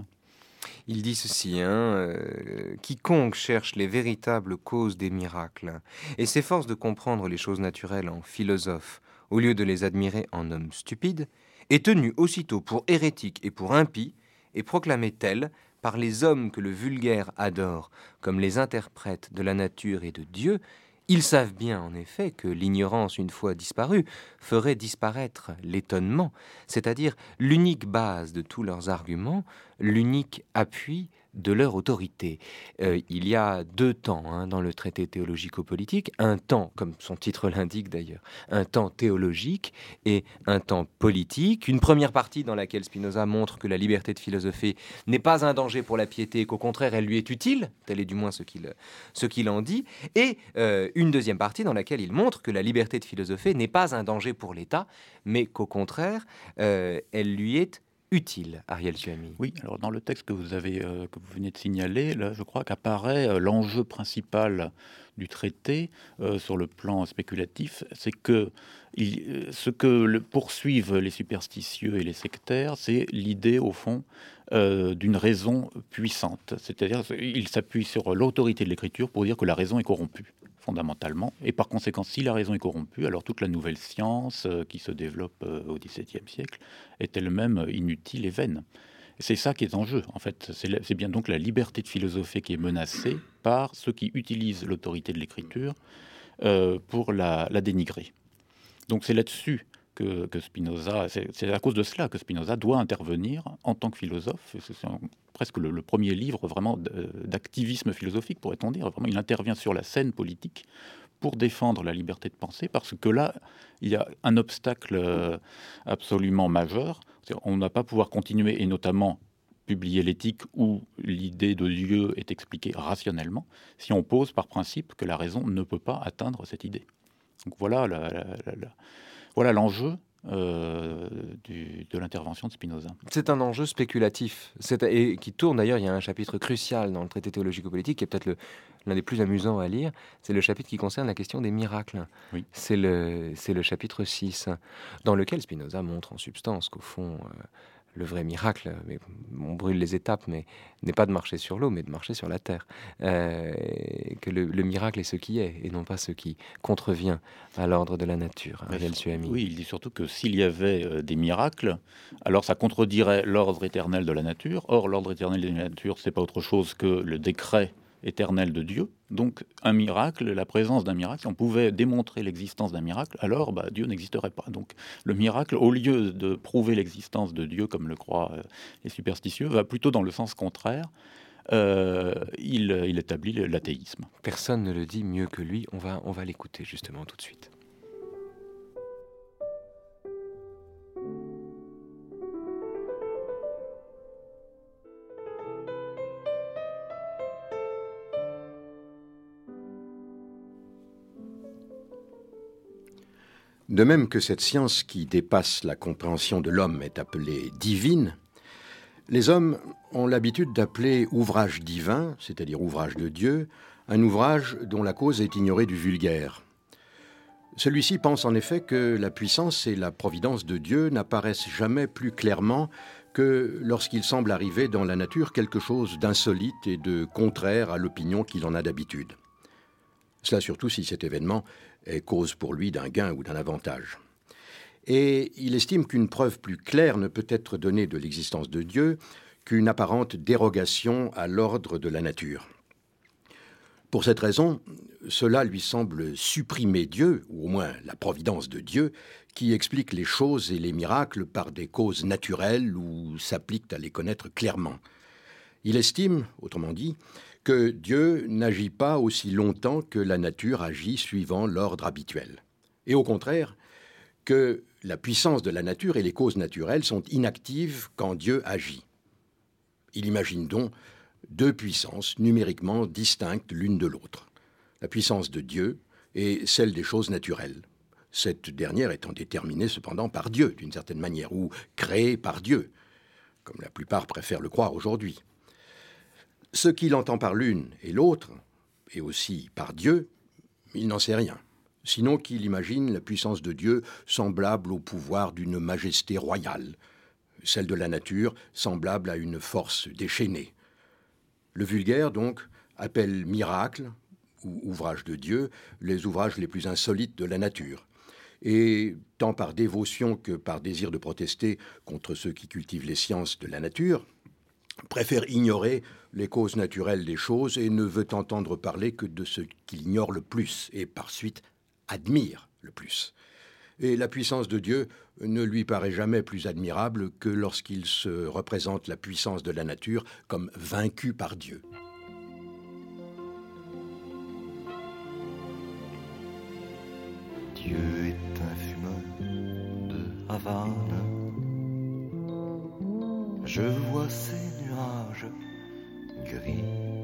Il dit ceci, hein, euh, quiconque cherche les véritables causes des miracles et s'efforce de comprendre les choses naturelles en philosophe au lieu de les admirer en homme stupide, est tenu aussitôt pour hérétique et pour impie, et proclamé tel par les hommes que le vulgaire adore comme les interprètes de la nature et de Dieu. Ils savent bien, en effet, que l'ignorance, une fois disparue, ferait disparaître l'étonnement, c'est-à-dire l'unique base de tous leurs arguments, l'unique appui de leur autorité. Euh, il y a deux temps hein, dans le traité théologico-politique, un temps, comme son titre l'indique d'ailleurs, un temps théologique et un temps politique. Une première partie dans laquelle Spinoza montre que la liberté de philosopher n'est pas un danger pour la piété, qu'au contraire elle lui est utile, tel est du moins ce qu'il, ce qu'il en dit, et euh, une deuxième partie dans laquelle il montre que la liberté de philosopher n'est pas un danger pour l'État, mais qu'au contraire euh, elle lui est utile, Ariel Suami. Oui, alors dans le texte que vous avez, euh, que vous venez de signaler, là, je crois qu'apparaît euh, l'enjeu principal du traité euh, sur le plan spéculatif, c'est que il, euh, ce que le poursuivent les superstitieux et les sectaires, c'est l'idée au fond euh, d'une raison puissante. C'est-à-dire, ils s'appuient sur l'autorité de l'écriture pour dire que la raison est corrompue, fondamentalement. Et par conséquent, si la raison est corrompue, alors toute la nouvelle science euh, qui se développe euh, au dix-septième siècle est elle-même inutile et vaine. Et c'est ça qui est en jeu, en fait. C'est, la, c'est bien donc la liberté de philosopher qui est menacée par ceux qui utilisent l'autorité de l'écriture euh, pour la, la dénigrer. Donc c'est là-dessus que, que Spinoza, c'est, c'est à cause de cela que Spinoza doit intervenir en tant que philosophe. C'est, c'est presque le, le premier livre vraiment d'activisme philosophique, pourrait-on dire. Vraiment, il intervient sur la scène politique pour défendre la liberté de penser, parce que là, il y a un obstacle absolument majeur. On n'a pas pouvoir continuer, et notamment publier l'éthique où l'idée de Dieu est expliquée rationnellement, si on pose par principe que la raison ne peut pas atteindre cette idée. Donc voilà, la, la, la, la, voilà l'enjeu euh, du, de l'intervention de Spinoza. C'est un enjeu spéculatif, c'est, et qui tourne d'ailleurs, il y a un chapitre crucial dans le traité théologico-politique, qui est peut-être le, l'un des plus amusants à lire, c'est le chapitre qui concerne la question des miracles. Oui. C'est, le, c'est le chapitre six, dans lequel Spinoza montre en substance qu'au fond... Euh, le vrai miracle, mais on brûle les étapes, mais n'est pas de marcher sur l'eau, mais de marcher sur la terre. Euh, que le, le miracle est ce qui est, et non pas ce qui contrevient à l'ordre de la nature. Ariel Suami. Oui, il dit surtout que s'il y avait euh, des miracles, alors ça contredirait l'ordre éternel de la nature. Or, l'ordre éternel de la nature, c'est pas autre chose que le décret éternel de Dieu. Donc, un miracle, la présence d'un miracle, si on pouvait démontrer l'existence d'un miracle, alors bah, Dieu n'existerait pas. Donc, le miracle, au lieu de prouver l'existence de Dieu, comme le croient euh, les superstitieux, va plutôt dans le sens contraire. Euh, il, il établit l'athéisme. Personne ne le dit mieux que lui. On va, on va l'écouter justement tout de suite. De même que cette science qui dépasse la compréhension de l'homme est appelée divine, les hommes ont l'habitude d'appeler ouvrage divin, c'est-à-dire ouvrage de Dieu, un ouvrage dont la cause est ignorée du vulgaire. Celui-ci pense en effet que la puissance et la providence de Dieu n'apparaissent jamais plus clairement que lorsqu'il semble arriver dans la nature quelque chose d'insolite et de contraire à l'opinion qu'il en a d'habitude. Cela surtout si cet événement est cause pour lui d'un gain ou d'un avantage. Et il estime qu'une preuve plus claire ne peut être donnée de l'existence de Dieu qu'une apparente dérogation à l'ordre de la nature. Pour cette raison, cela lui semble supprimer Dieu, ou au moins la providence de Dieu, qui explique les choses et les miracles par des causes naturelles ou s'applique à les connaître clairement. Il estime, autrement dit, que Dieu n'agit pas aussi longtemps que la nature agit suivant l'ordre habituel. Et au contraire, que la puissance de la nature et les causes naturelles sont inactives quand Dieu agit. Il imagine donc deux puissances numériquement distinctes l'une de l'autre. La puissance de Dieu et celle des choses naturelles. Cette dernière étant déterminée cependant par Dieu, d'une certaine manière, ou créée par Dieu, comme la plupart préfèrent le croire aujourd'hui. Ce qu'il entend par l'une et l'autre, et aussi par Dieu, il n'en sait rien, sinon qu'il imagine la puissance de Dieu semblable au pouvoir d'une majesté royale, celle de la nature semblable à une force déchaînée. Le vulgaire, donc, appelle miracle, ou ouvrage de Dieu, les ouvrages les plus insolites de la nature. Et tant par dévotion que par désir de protester contre ceux qui cultivent les sciences de la nature, préfère ignorer les causes naturelles des choses et ne veut entendre parler que de ce qu'il ignore le plus et par suite admire le plus. Et la puissance de Dieu ne lui paraît jamais plus admirable que lorsqu'il se représente la puissance de la nature comme vaincue par Dieu. Dieu est un fumeur de Havane. Je vois ces nuages gris.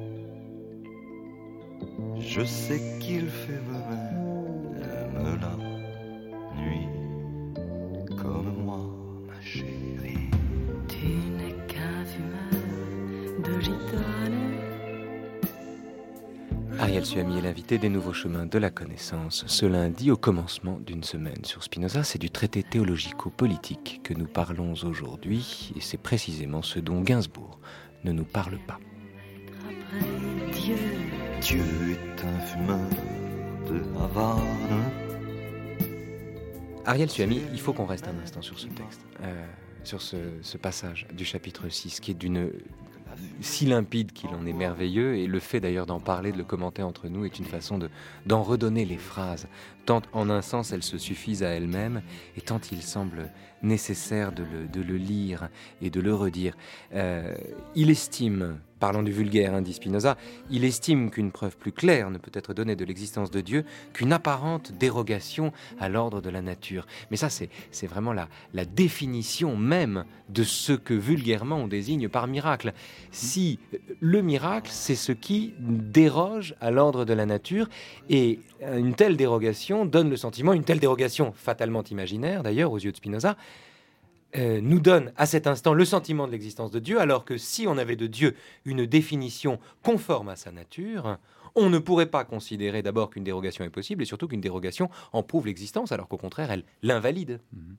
Je sais qu'il fait même la nuit comme moi, ma chérie. Tu n'es qu'un fumeur de gitane. Ariel Suami est l'invité des Nouveaux Chemins de la Connaissance. Ce lundi, au commencement d'une semaine sur Spinoza, c'est du traité théologico-politique que nous parlons aujourd'hui, et c'est précisément ce dont Gainsbourg ne nous parle pas. Après Dieu, Dieu est un fumeur de Havane. Ariel Suami, il faut qu'on reste un instant sur ce texte, euh, sur ce, ce passage du chapitre six, qui est d'une si limpide qu'il en est merveilleux, et le fait d'ailleurs d'en parler, de le commenter entre nous, est une façon de, d'en redonner les phrases. Tant en un sens elles se suffisent à elles-mêmes, et tant il semble nécessaire de le, de le lire et de le redire. Euh, il estime, parlant du vulgaire, hein, dit Spinoza, il estime qu'une preuve plus claire ne peut être donnée de l'existence de Dieu qu'une apparente dérogation à l'ordre de la nature. Mais ça, c'est, c'est vraiment la, la définition même de ce que vulgairement on désigne par miracle. Si le miracle, c'est ce qui déroge à l'ordre de la nature, et une telle dérogation donne le sentiment, une telle dérogation fatalement imaginaire d'ailleurs aux yeux de Spinoza, Euh, nous donne à cet instant le sentiment de l'existence de Dieu, alors que si on avait de Dieu une définition conforme à sa nature, on ne pourrait pas considérer d'abord qu'une dérogation est possible, et surtout qu'une dérogation en prouve l'existence, alors qu'au contraire, elle l'invalide.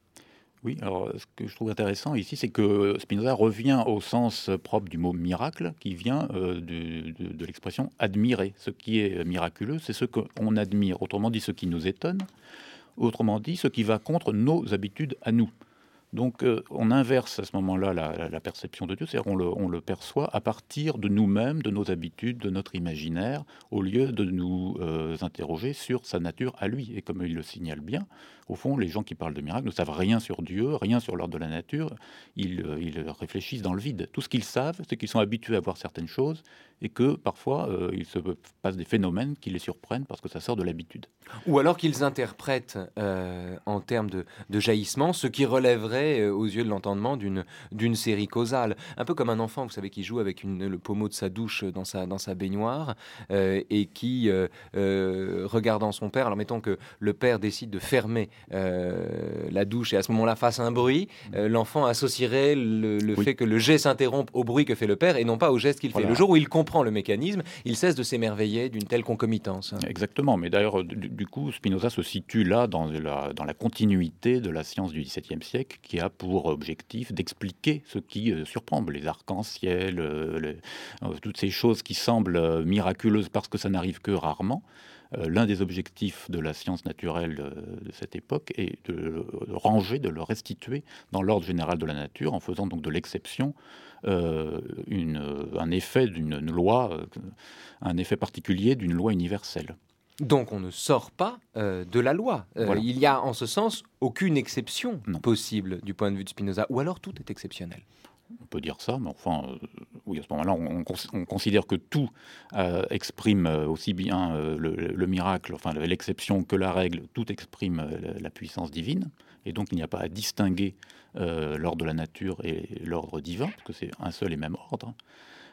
Oui, alors ce que je trouve intéressant ici, c'est que Spinoza revient au sens propre du mot miracle, qui vient euh, de, de, de l'expression admirer. Ce qui est miraculeux, c'est ce qu'on admire, autrement dit ce qui nous étonne, autrement dit ce qui va contre nos habitudes à nous. Donc euh, on inverse à ce moment-là la, la, la perception de Dieu, c'est-à-dire on le, on le perçoit à partir de nous-mêmes, de nos habitudes, de notre imaginaire, au lieu de nous euh, interroger sur sa nature à lui. Et comme il le signale bien, au fond, les gens qui parlent de miracles ne savent rien sur Dieu, rien sur l'ordre de la nature, ils, euh, ils réfléchissent dans le vide. Tout ce qu'ils savent, c'est qu'ils sont habitués à voir certaines choses, et que parfois euh, il se passe des phénomènes qui les surprennent parce que ça sort de l'habitude. Ou alors qu'ils interprètent euh, en termes de, de jaillissement ce qui relèverait euh, aux yeux de l'entendement d'une, d'une série causale. Un peu comme un enfant, vous savez, qui joue avec une, le pommeau de sa douche dans sa, dans sa baignoire euh, et qui, euh, euh, regardant son père, alors mettons que le père décide de fermer euh, la douche et à ce moment-là fasse un bruit, euh, l'enfant associerait le, le Oui. fait que le jet s'interrompe au bruit que fait le père et non pas au geste qu'il Voilà. fait. Le jour où il comprend le mécanisme, il cesse de s'émerveiller d'une telle concomitance. Exactement, mais d'ailleurs, du, du coup, Spinoza se situe là dans la, dans la continuité de la science du dix-septième siècle, qui a pour objectif d'expliquer ce qui euh, surprend, les arcs-en-ciel, euh, les- euh, toutes ces choses qui semblent euh, miraculeuses parce que ça n'arrive que rarement. Euh, L'un des objectifs de la science naturelle euh, de cette époque est de le ranger, de le restituer dans l'ordre général de la nature, en faisant donc de l'exception euh, une, un effet d'une loi, euh, un effet particulier d'une loi universelle. Donc on ne sort pas euh, de la loi. Euh, Voilà. Il y a en ce sens aucune exception Non. possible du point de vue de Spinoza, ou alors tout est exceptionnel. On peut dire ça, mais enfin, euh, oui, à ce moment-là, on, on cons- on considère que tout euh, exprime euh, aussi bien euh, le, le miracle, enfin l'exception que la règle, tout exprime euh, la, la puissance divine, et donc il n'y a pas à distinguer euh, l'ordre de la nature et l'ordre divin, parce que c'est un seul et même ordre.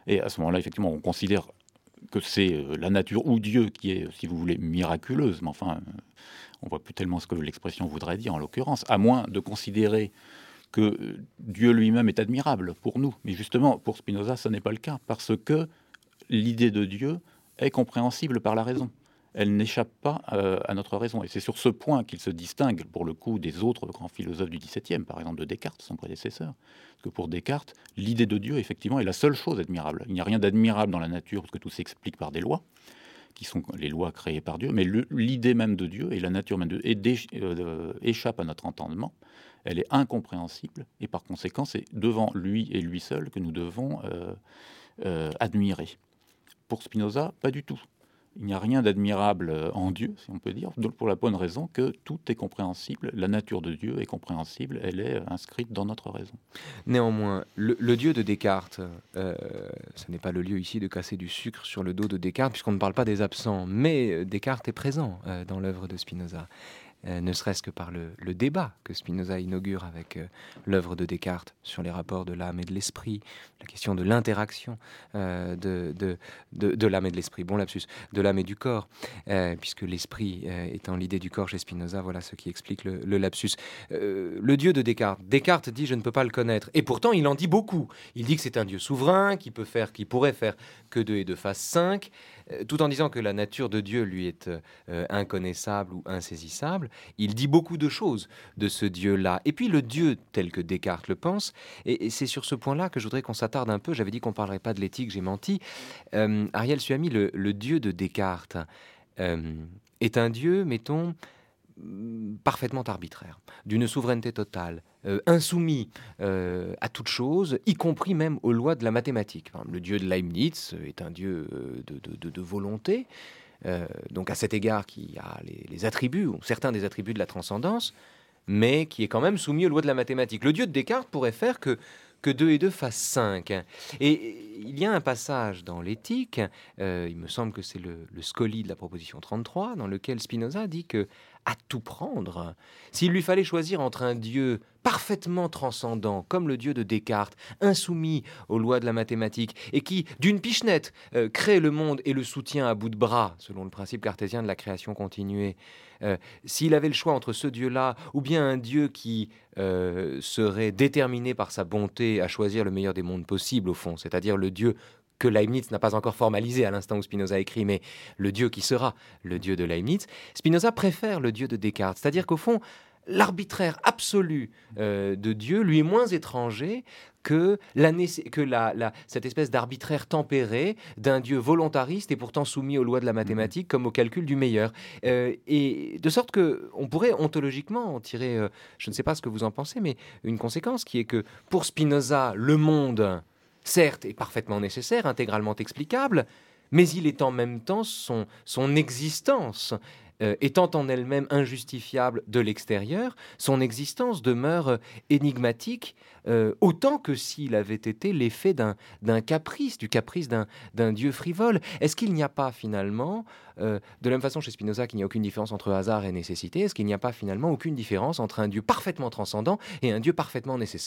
Et à ce moment-là, effectivement, on considère que c'est la nature ou Dieu qui est, si vous voulez, miraculeuse. Mais enfin, on ne voit plus tellement ce que l'expression voudrait dire en l'occurrence, à moins de considérer que Dieu lui-même est admirable pour nous. Mais justement, pour Spinoza, ce n'est pas le cas, parce que l'idée de Dieu est compréhensible par la raison. Elle n'échappe pas euh, à notre raison. Et c'est sur ce point qu'il se distingue, pour le coup, des autres grands philosophes du dix-septième, par exemple de Descartes, son prédécesseur. Parce que pour Descartes, l'idée de Dieu, effectivement, est la seule chose admirable. Il n'y a rien d'admirable dans la nature, parce que tout s'explique par des lois, qui sont les lois créées par Dieu, mais le, l'idée même de Dieu et la nature même de Dieu dé, euh, échappe à notre entendement. Elle est incompréhensible, et par conséquent, c'est devant lui et lui seul que nous devons euh, euh, admirer. Pour Spinoza, pas du tout. Il n'y a rien d'admirable en Dieu, si on peut dire, pour la bonne raison que tout est compréhensible, la nature de Dieu est compréhensible, elle est inscrite dans notre raison. Néanmoins, le, le Dieu de Descartes, euh, ce n'est pas le lieu ici de casser du sucre sur le dos de Descartes, puisqu'on ne parle pas des absents, mais Descartes est présent euh, dans l'œuvre de Spinoza. Euh, ne serait-ce que par le, le débat que Spinoza inaugure avec euh, l'œuvre de Descartes sur les rapports de l'âme et de l'esprit, la question de l'interaction euh, de, de, de, de l'âme et de l'esprit, bon lapsus, de l'âme et du corps, euh, puisque l'esprit euh, étant l'idée du corps chez Spinoza, voilà ce qui explique le, le lapsus. Euh, le Dieu de Descartes, Descartes dit « je ne peux pas le connaître », et pourtant il en dit beaucoup. Il dit que c'est un Dieu souverain, qui peut faire, qui pourrait faire que deux et deux fassent cinq, euh, tout en disant que la nature de Dieu lui est euh, inconnaissable ou insaisissable. Il dit beaucoup de choses de ce Dieu-là. Et puis le Dieu tel que Descartes le pense, et, et c'est sur ce point-là que je voudrais qu'on s'attarde un peu. J'avais dit qu'on ne parlerait pas de l'éthique, j'ai menti. Euh, Ariel Suami, le, le Dieu de Descartes, euh, est un Dieu, mettons, parfaitement arbitraire, d'une souveraineté totale, euh, insoumis euh, à toute chose, y compris même aux lois de la mathématique. Enfin, le Dieu de Leibniz est un Dieu de, de, de, de volonté, Euh, donc à cet égard qui a les, les attributs, ou certains des attributs de la transcendance, mais qui est quand même soumis aux lois de la mathématique. Le Dieu de Descartes pourrait faire que, que deux et deux fassent cinq. Et il y a un passage dans l'éthique, euh, il me semble que c'est le, le Scoli de la proposition trente-trois, dans lequel Spinoza dit que, à tout prendre, s'il lui fallait choisir entre un Dieu parfaitement transcendant, comme le Dieu de Descartes, insoumis aux lois de la mathématique, et qui, d'une pichenette, euh, crée le monde et le soutient à bout de bras, selon le principe cartésien de la création continuée, euh, s'il avait le choix entre ce Dieu-là, ou bien un Dieu qui euh, serait déterminé par sa bonté à choisir le meilleur des mondes possibles, au fond, c'est-à-dire le Dieu que Leibniz n'a pas encore formalisé à l'instant où Spinoza écrit, mais le Dieu qui sera le Dieu de Leibniz, Spinoza préfère le Dieu de Descartes. C'est-à-dire qu'au fond, l'arbitraire absolu euh, de Dieu lui est moins étranger que, la, que la, la, cette espèce d'arbitraire tempéré d'un Dieu volontariste et pourtant soumis aux lois de la mathématique comme au calcul du meilleur. Euh, et de sorte qu'on pourrait ontologiquement en tirer, euh, je ne sais pas ce que vous en pensez, mais une conséquence qui est que pour Spinoza, le monde, certes, est parfaitement nécessaire, intégralement explicable, mais il est en même temps son, son existence. Euh, étant en elle-même injustifiable de l'extérieur, son existence demeure euh, énigmatique, euh, autant que s'il avait été l'effet d'un, d'un caprice, du caprice d'un, d'un Dieu frivole. Est-ce qu'il n'y a pas finalement, euh, de la même façon chez Spinoza qu'il n'y a aucune différence entre hasard et nécessité, est-ce qu'il n'y a pas finalement aucune différence entre un Dieu parfaitement transcendant et un Dieu parfaitement nécessaire ?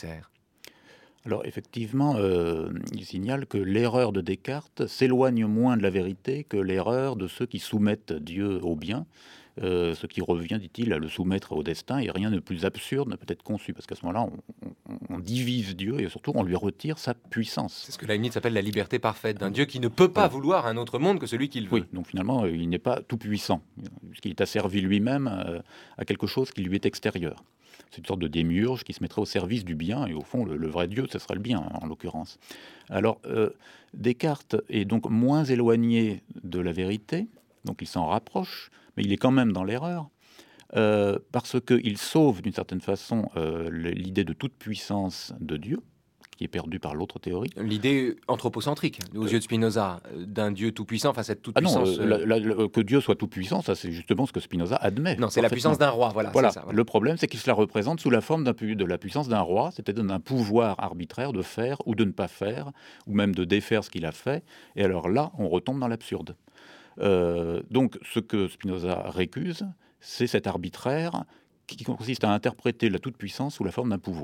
Alors effectivement, euh, il signale que l'erreur de Descartes s'éloigne moins de la vérité que l'erreur de ceux qui soumettent Dieu au bien, euh, ce qui revient, dit-il, à le soumettre au destin, et rien de plus absurde ne peut être conçu, parce qu'à ce moment-là, on, on, on divise Dieu, et surtout on lui retire sa puissance. C'est ce que Leibniz appelle la liberté parfaite d'un Dieu qui ne peut pas voilà. vouloir un autre monde que celui qu'il veut. Oui, donc finalement, il n'est pas tout puissant, puisqu'il est asservi lui-même à quelque chose qui lui est extérieur. C'est une sorte de démiurge qui se mettrait au service du bien, et au fond, le, le vrai Dieu, ce serait le bien, en l'occurrence. Alors, euh, Descartes est donc moins éloigné de la vérité, donc il s'en rapproche, mais il est quand même dans l'erreur, euh, parce qu'il sauve, d'une certaine façon, euh, l'idée de toute puissance de Dieu, qui est perdue par l'autre théorie. L'idée anthropocentrique, aux euh, yeux de Spinoza, d'un Dieu tout-puissant face à cette toute-puissance. Ah non, euh, la, la, que Dieu soit tout-puissant, ça c'est justement ce que Spinoza admet. Non, c'est la puissance d'un roi, voilà. voilà. C'est ça, voilà. Le problème, c'est qu'il se la représente sous la forme d'un, de la puissance d'un roi, c'est-à-dire d'un pouvoir arbitraire de faire ou de ne pas faire, ou même de défaire ce qu'il a fait. Et alors là, on retombe dans l'absurde. Euh, donc, ce que Spinoza récuse, c'est cet arbitraire qui consiste à interpréter la toute-puissance sous la forme d'un pouvoir.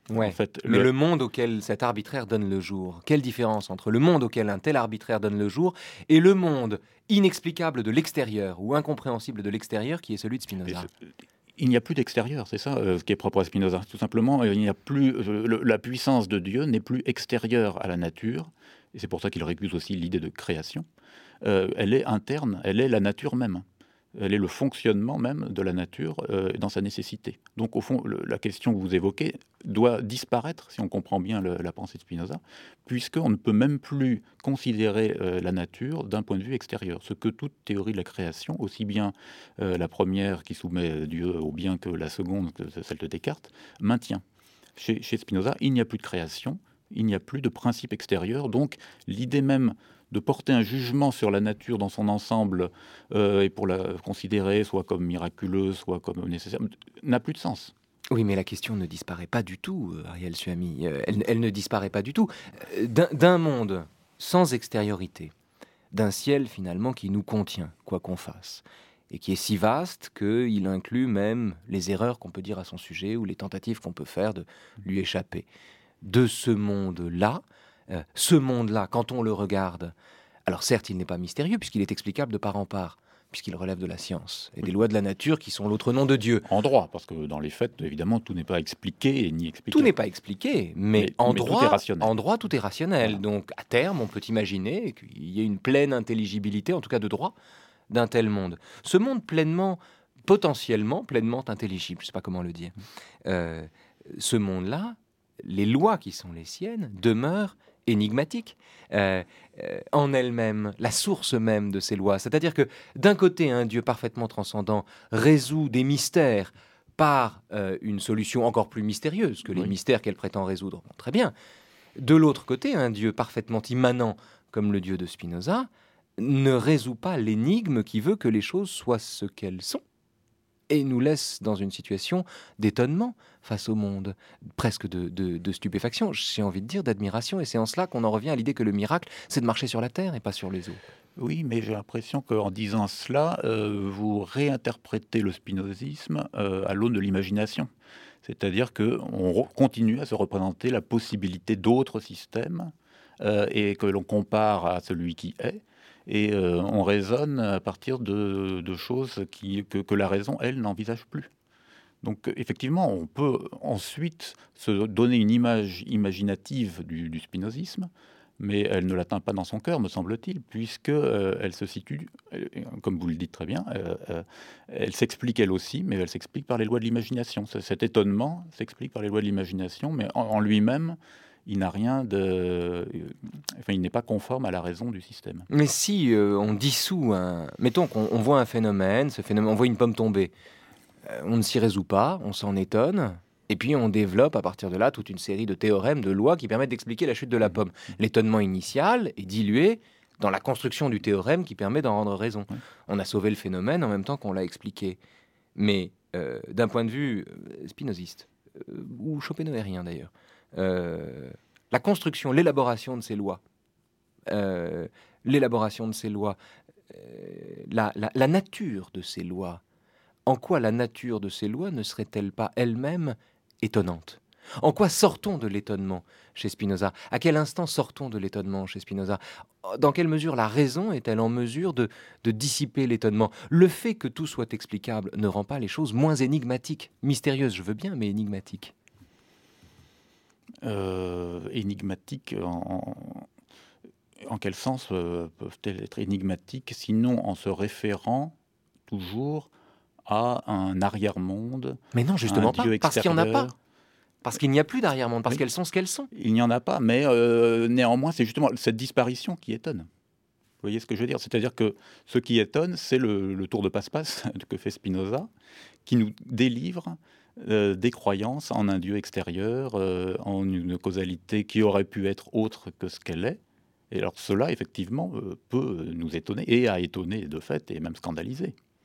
Ouais. En fait, Mais le... le monde auquel cet arbitraire donne le jour, quelle différence entre le monde auquel un tel arbitraire donne le jour et le monde inexplicable de l'extérieur ou incompréhensible de l'extérieur qui est celui de Spinoza? Il n'y a plus d'extérieur, c'est ça euh, ce qui est propre à Spinoza. Tout simplement, euh, il n'y a plus euh, le, la puissance de Dieu n'est plus extérieure à la nature, et c'est pour ça qu'il récuse aussi l'idée de création. Euh, elle est interne, elle est la nature même. Elle est le fonctionnement même de la nature euh, dans sa nécessité. Donc au fond, le, la question que vous évoquez doit disparaître, si on comprend bien le, la pensée de Spinoza, puisqu'on ne peut même plus considérer euh, la nature d'un point de vue extérieur. Ce que toute théorie de la création, aussi bien euh, la première qui soumet Dieu au bien que la seconde, que celle de Descartes, maintient. Chez, chez Spinoza, il n'y a plus de création, il n'y a plus de principe extérieur, donc l'idée même de porter un jugement sur la nature dans son ensemble euh, et pour la considérer soit comme miraculeuse, soit comme nécessaire, n'a plus de sens. Oui, mais la question ne disparaît pas du tout, euh, Ariel Suami. Euh, elle, elle ne disparaît pas du tout. Euh, d'un, d'un monde sans extériorité, d'un ciel finalement qui nous contient, quoi qu'on fasse, et qui est si vaste qu'il inclut même les erreurs qu'on peut dire à son sujet ou les tentatives qu'on peut faire de lui échapper. De ce monde-là, euh, ce monde-là, quand on le regarde, alors certes, il n'est pas mystérieux puisqu'il est explicable de part en part, puisqu'il relève de la science et des lois de la nature qui sont l'autre nom de Dieu. En droit, parce que dans les faits, évidemment, tout n'est pas expliqué et ni expliqué. Tout n'est pas expliqué, mais, mais en, mais droit, tout est rationnel. en droit, tout est rationnel. Voilà. Donc, à terme, on peut imaginer qu'il y ait une pleine intelligibilité, en tout cas de droit, d'un tel monde. Ce monde pleinement, potentiellement, pleinement intelligible, je ne sais pas comment le dire. Euh, ce monde-là, les lois qui sont les siennes demeurent énigmatiques euh, euh, en elles-mêmes, la source même de ces lois. C'est-à-dire que d'un côté, un Dieu parfaitement transcendant résout des mystères par euh, une solution encore plus mystérieuse que les oui. mystères qu'elle prétend résoudre. Bon, très bien. De l'autre côté, un Dieu parfaitement immanent, comme le Dieu de Spinoza, ne résout pas l'énigme qui veut que les choses soient ce qu'elles sont et nous laisse dans une situation d'étonnement face au monde, presque de, de, de stupéfaction, j'ai envie de dire d'admiration, et c'est en cela qu'on en revient à l'idée que le miracle, c'est de marcher sur la terre et pas sur les eaux. Oui, mais j'ai l'impression qu'en disant cela, euh, vous réinterprétez le spinozisme euh, à l'aune de l'imagination. C'est-à-dire qu'on continue à se représenter la possibilité d'autres systèmes euh, et que l'on compare à celui qui est. Et euh, on raisonne à partir de, de choses qui, que, que la raison, elle, n'envisage plus. Donc effectivement, on peut ensuite se donner une image imaginative du, du spinozisme, mais elle ne l'atteint pas dans son cœur, me semble-t-il, puisqu'elle euh, se situe, euh, comme vous le dites très bien, euh, euh, elle s'explique elle aussi, mais elle s'explique par les lois de l'imagination. Cet étonnement s'explique par les lois de l'imagination, mais en, en lui-même, il n'a rien de... Enfin, il n'est pas conforme à la raison du système. Mais si euh, on dissout un... Mettons qu'on on voit un phénomène, ce phénomène, on voit une pomme tomber, euh, on ne s'y résout pas, on s'en étonne, et puis on développe à partir de là toute une série de théorèmes, de lois qui permettent d'expliquer la chute de la pomme. L'étonnement initial est dilué dans la construction du théorème qui permet d'en rendre raison. Oui. On a sauvé le phénomène en même temps qu'on l'a expliqué. Mais euh, d'un point de vue euh, spinoziste, euh, ou schopenhauérien d'ailleurs, Euh, la construction, l'élaboration de ces lois, euh, l'élaboration de ces lois, euh, la, la, la nature de ces lois, en quoi la nature de ces lois ne serait-elle pas elle-même étonnante ? En quoi sortons de l'étonnement chez Spinoza ? À quel instant sortons de l'étonnement chez Spinoza ? Dans quelle mesure la raison est-elle en mesure de, de dissiper l'étonnement ? Le fait que tout soit explicable ne rend pas les choses moins énigmatiques, mystérieuses, je veux bien, mais énigmatiques. Euh, énigmatiques, en, en quel sens euh, peuvent-elles être énigmatiques, sinon en se référant toujours à un arrière-monde, Mais non, justement pas, Dieu parce qu'il n'y en a pas. extérieur. Parce qu'il n'y a plus d'arrière-monde, parce Oui. qu'elles sont ce qu'elles sont. Il n'y en a pas, mais euh, néanmoins, c'est justement cette disparition qui étonne. Vous voyez ce que je veux dire ? C'est-à-dire que ce qui étonne, c'est le, le tour de passe-passe que fait Spinoza, qui nous délivre euh, des croyances en un Dieu extérieur, euh, en une causalité qui aurait pu être autre que ce qu'elle est. Et alors cela, effectivement, euh, peut nous étonner, et a étonné de fait, et même scandalisé.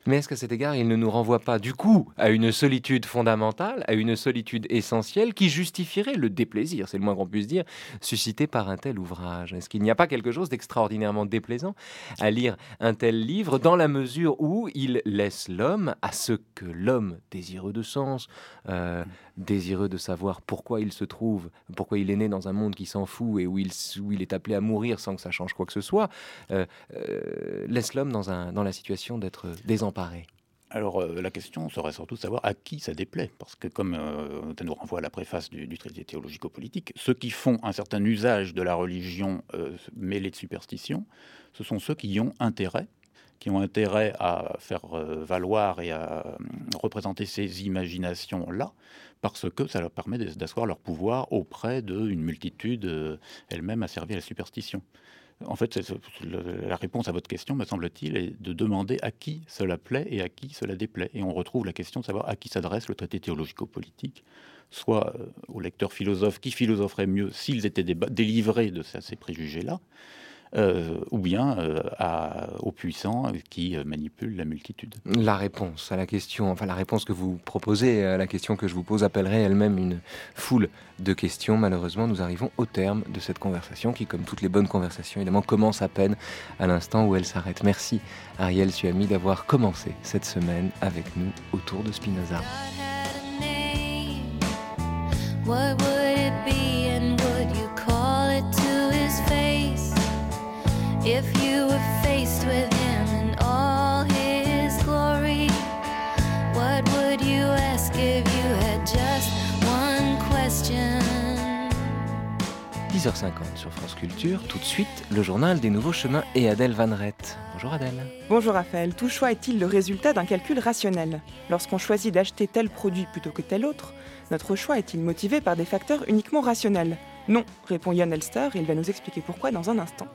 Mais est-ce qu'à cet égard, il ne nous renvoie pas du coup à une solitude fondamentale, à une solitude essentielle qui justifierait le déplaisir, c'est le moins qu'on puisse dire, suscité par un tel ouvrage? Est-ce qu'il n'y a pas quelque chose d'extraordinairement déplaisant à lire un tel livre dans la mesure où il laisse l'homme à ce que l'homme désireux de sens, euh, désireux de savoir pourquoi il se trouve, pourquoi il est né dans un monde qui s'en fout et où il, où il est appelé à mourir sans que ça change quoi que ce soit, euh, euh, laisse l'homme dans, un, dans la situation d'être désemparé? Alors euh, la question serait surtout de savoir à qui ça déplaît, parce que comme euh, ça nous renvoie à la préface du, du traité théologico-politique, ceux qui font un certain usage de la religion euh, mêlée de superstition, ce sont ceux qui y ont intérêt, qui ont intérêt à faire euh, valoir et à euh, représenter ces imaginations-là, parce que ça leur permet d'asseoir leur pouvoir auprès d'une multitude euh, elle-même asservie à la superstition. En fait, c'est, c'est, la réponse à votre question, me semble-t-il, est de demander à qui cela plaît et à qui cela déplaît. Et on retrouve la question de savoir à qui s'adresse le traité théologico-politique, soit euh, aux lecteurs philosophes qui philosopheraient mieux s'ils étaient déba- délivrés de ces, ces préjugés-là, Euh, ou bien euh, à, aux puissants qui euh, manipulent la multitude. La réponse à la question, enfin la réponse que vous proposez à la question que je vous pose appellerait elle-même une foule de questions. Malheureusement, nous arrivons au terme de cette conversation qui, comme toutes les bonnes conversations, évidemment, commence à peine à l'instant où elle s'arrête. Merci Ariel Suami d'avoir commencé cette semaine avec nous autour de Spinoza. What would it be and would you call it to his face? If you were faced with him in all his glory, what would you ask if you had just one question? dix heures cinquante sur France Culture, tout de suite, le journal des Nouveaux Chemins et Adèle Van Rett. Bonjour Adèle. Bonjour Raphaël. Tout choix est-il le résultat d'un calcul rationnel? Lorsqu'on choisit d'acheter tel produit plutôt que tel autre, notre choix est-il motivé par des facteurs uniquement rationnels? Non, répond Jon Elster et il va nous expliquer pourquoi dans un instant.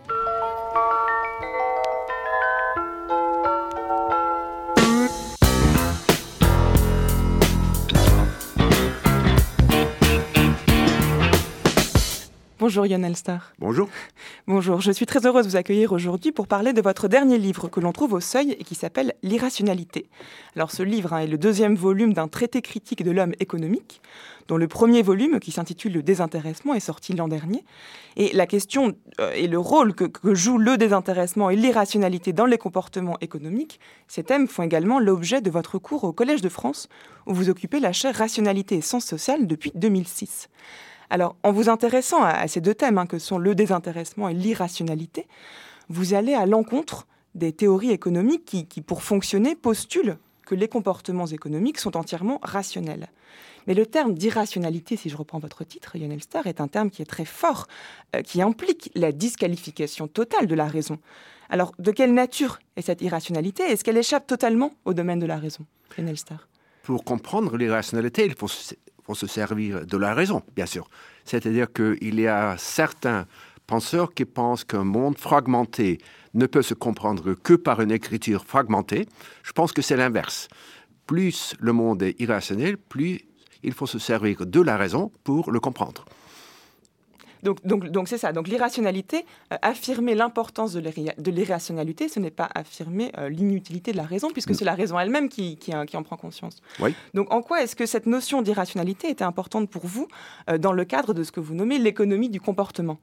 Bonjour Jon Elster. Bonjour. Bonjour, je suis très heureuse de vous accueillir aujourd'hui pour parler de votre dernier livre que l'on trouve au Seuil et qui s'appelle « L'irrationalité ». Alors ce livre hein, est le deuxième volume d'un traité critique de l'homme économique, dont le premier volume, qui s'intitule « Le désintéressement », est sorti l'an dernier. Et la question euh, et le rôle que, que joue le désintéressement et l'irrationalité dans les comportements économiques, ces thèmes font également l'objet de votre cours au Collège de France, où vous occupez la chaire Rationalité et Sciences sociales depuis deux mille six. Alors, en vous intéressant à ces deux thèmes, hein, que sont le désintéressement et l'irrationalité, vous allez à l'encontre des théories économiques qui, qui, pour fonctionner, postulent que les comportements économiques sont entièrement rationnels. Mais le terme d'irrationalité, si je reprends votre titre, Jon Elster, est un terme qui est très fort, euh, qui implique la disqualification totale de la raison. Alors, de quelle nature est cette irrationalité? Est-ce qu'elle échappe totalement au domaine de la raison, Jon Elster? Pour comprendre l'irrationalité, il faut faut se servir de la raison, bien sûr. C'est-à-dire qu'il y a certains penseurs qui pensent qu'un monde fragmenté ne peut se comprendre que par une écriture fragmentée. Je pense que c'est l'inverse. Plus le monde est irrationnel, plus il faut se servir de la raison pour le comprendre. Donc, donc, donc c'est ça. Donc l'irrationalité, euh, affirmer l'importance de, l'irra- de l'irrationalité, ce n'est pas affirmer euh, l'inutilité de la raison, puisque c'est la raison elle-même qui, qui, qui en prend conscience. Oui. Donc en quoi est-ce que cette notion d'irrationalité était importante pour vous euh, dans le cadre de ce que vous nommez l'économie du comportement?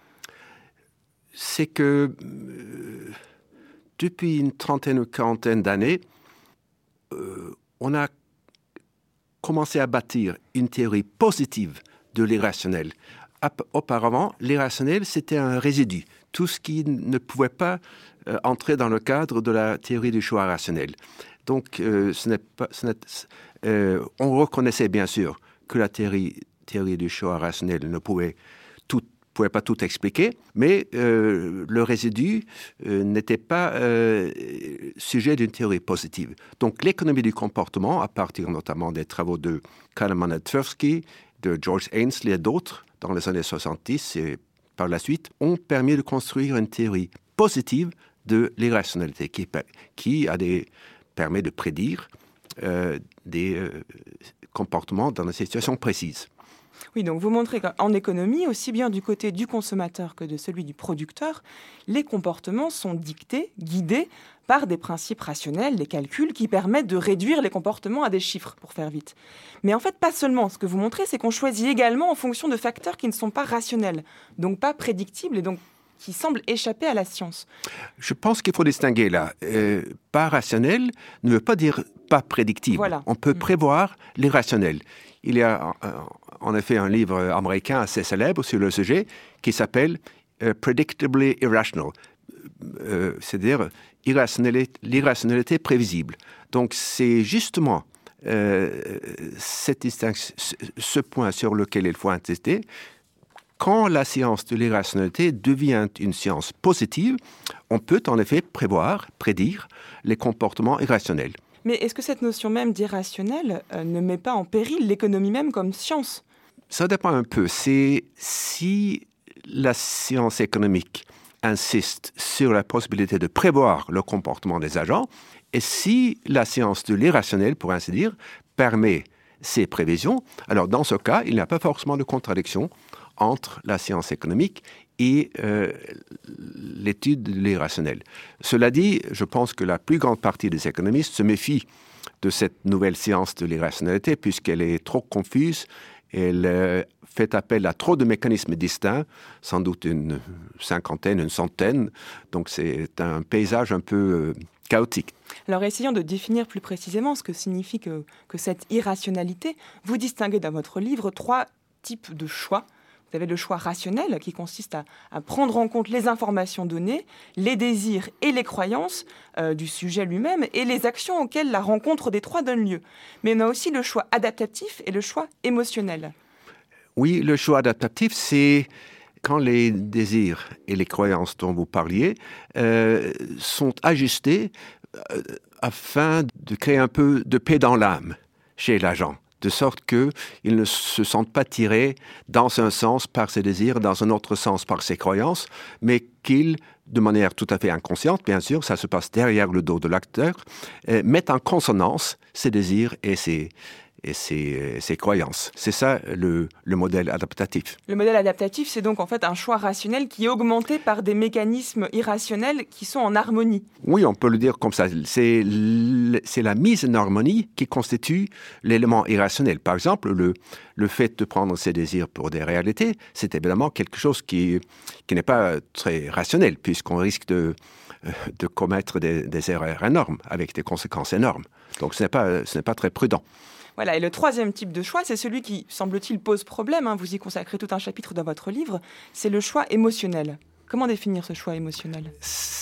C'est que euh, depuis une trentaine ou quarantaine d'années, euh, on a commencé à bâtir une théorie positive de l'irrationnel. Auparavant, l'irrationnel, c'était un résidu, tout ce qui ne pouvait pas euh, entrer dans le cadre de la théorie du choix rationnel. Donc, euh, ce n'est pas, ce n'est, euh, on reconnaissait bien sûr que la théorie, théorie du choix rationnel ne pouvait, tout, pouvait pas tout expliquer, mais euh, le résidu euh, n'était pas euh, sujet d'une théorie positive. Donc, l'économie du comportement, à partir notamment des travaux de Kahneman et Tversky, de George Ainsley et d'autres, dans les années soixante-dix et par la suite, ont permis de construire une théorie positive de l'irrationalité qui, qui a des, permet de prédire euh, des euh, comportements dans des situations précises. Oui, donc vous montrez qu'en économie, aussi bien du côté du consommateur que de celui du producteur, les comportements sont dictés, guidés par des principes rationnels, des calculs qui permettent de réduire les comportements à des chiffres, pour faire vite. Mais en fait, pas seulement. Ce que vous montrez, c'est qu'on choisit également en fonction de facteurs qui ne sont pas rationnels, donc pas prédictibles et donc qui semblent échapper à la science. Je pense qu'il faut distinguer là. Euh, pas rationnel ne veut pas dire pas prédictible. Voilà. On peut prévoir l'irrationnel. Il y a euh, en effet un livre américain assez célèbre sur le sujet qui s'appelle euh, « Predictably Irrational euh, », c'est-à-dire irrationalité, l'irrationalité prévisible. Donc c'est justement euh, cette distinction, ce point sur lequel il faut insister. Quand la science de l'irrationalité devient une science positive, on peut en effet prévoir, prédire les comportements irrationnels. Mais est-ce que cette notion même d'irrationnel euh, ne met pas en péril l'économie même comme science ? Ça dépend un peu. C'est si la science économique insiste sur la possibilité de prévoir le comportement des agents, et si la science de l'irrationnel, pour ainsi dire, permet ces prévisions, alors dans ce cas, il n'y a pas forcément de contradiction entre la science économique et euh, l'étude de l'irrationnel. Cela dit, je pense que la plus grande partie des économistes se méfient de cette nouvelle science de l'irrationalité puisqu'elle est trop confuse, elle euh, fait appel à trop de mécanismes distincts, sans doute une cinquantaine, une centaine, donc c'est un paysage un peu euh, chaotique. Alors essayons de définir plus précisément ce que signifie que, que cette irrationalité. Vous distinguez dans votre livre trois types de choix. Vous avez le choix rationnel qui consiste à, à prendre en compte les informations données, les désirs et les croyances euh, du sujet lui-même et les actions auxquelles la rencontre des trois donne lieu. Mais on a aussi le choix adaptatif et le choix émotionnel. Oui, le choix adaptatif, c'est quand les désirs et les croyances dont vous parliez euh, sont ajustés euh, afin de créer un peu de paix dans l'âme chez l'agent, de sorte qu'ils ne se sentent pas tirés dans un sens par ses désirs, dans un autre sens par ses croyances, mais qu'ils, de manière tout à fait inconsciente, bien sûr, ça se passe derrière le dos de l'acteur, euh, mettent en consonance ses désirs et ses, et ses, ses croyances. C'est ça le, le modèle adaptatif. Le modèle adaptatif, c'est donc en fait un choix rationnel qui est augmenté par des mécanismes irrationnels qui sont en harmonie. Oui, on peut le dire comme ça. C'est, c'est la mise en harmonie qui constitue l'élément irrationnel. Par exemple, le, le fait de prendre ses désirs pour des réalités, c'est évidemment quelque chose qui, qui n'est pas très rationnel, puisqu'on risque de, de commettre des, des erreurs énormes, avec des conséquences énormes. Donc ce n'est pas, ce n'est pas très prudent. Voilà, et le troisième type de choix, c'est celui qui, semble-t-il, pose problème. Hein, vous y consacrez tout un chapitre dans votre livre. C'est le choix émotionnel. Comment définir ce choix émotionnel ?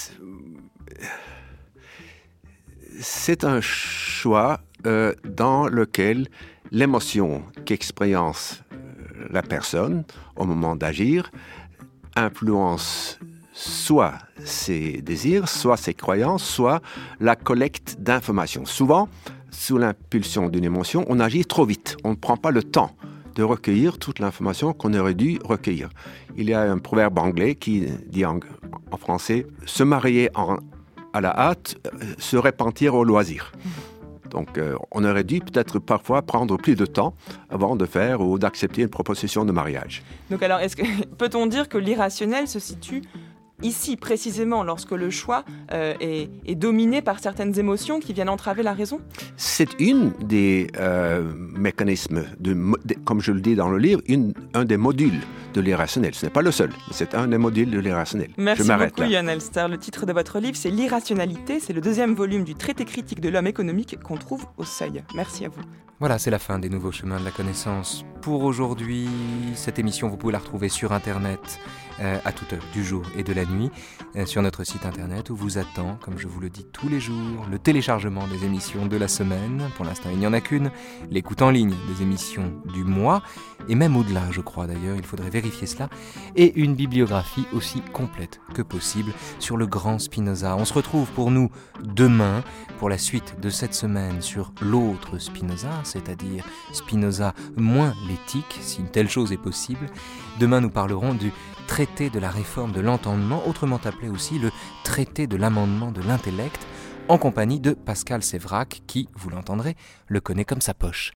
C'est un choix euh, dans lequel l'émotion qu'expérience euh, la personne au moment d'agir influence soit ses désirs, soit ses croyances, soit la collecte d'informations. Souvent, sous l'impulsion d'une émotion, on agit trop vite. On ne prend pas le temps de recueillir toute l'information qu'on aurait dû recueillir. Il y a un proverbe anglais qui dit en, en français « se marier en, à la hâte, se repentir au loisir ». Donc, euh, on aurait dû peut-être parfois prendre plus de temps avant de faire ou d'accepter une proposition de mariage. Donc alors, est-ce que, peut-on dire que l'irrationnel se situe ici, précisément, lorsque le choix euh, est, est dominé par certaines émotions qui viennent entraver la raison ? C'est une des euh, mécanismes, de, de, comme je le dis dans le livre, une, un des modules de l'irrationnel. Ce n'est pas le seul, mais c'est un des modules de l'irrationnel. Merci je m'arrête beaucoup, là. Yann Elster. Le titre de votre livre, c'est L'irrationalité. C'est le deuxième volume du traité critique de l'homme économique qu'on trouve au Seuil. Merci à vous. Voilà, c'est la fin des Nouveaux Chemins de la Connaissance. Pour aujourd'hui, cette émission, vous pouvez la retrouver sur Internet euh, à toute heure du jour et de la nuit, euh, sur notre site Internet où vous attend, comme je vous le dis tous les jours, le téléchargement des émissions de la semaine. Pour l'instant, il n'y en a qu'une. L'écoute en ligne des émissions du mois, et même au-delà, je crois d'ailleurs, il faudrait vérifier cela, et une bibliographie aussi complète que possible sur le grand Spinoza. On se retrouve pour nous demain pour la suite de cette semaine sur l'autre Spinoza, c'est-à-dire Spinoza moins l'éthique, si une telle chose est possible. Demain, nous parlerons du traité de la réforme de l'entendement, autrement appelé aussi le traité de l'amendement de l'intellect, en compagnie de Pascal Séverac, qui, vous l'entendrez, le connaît comme sa poche.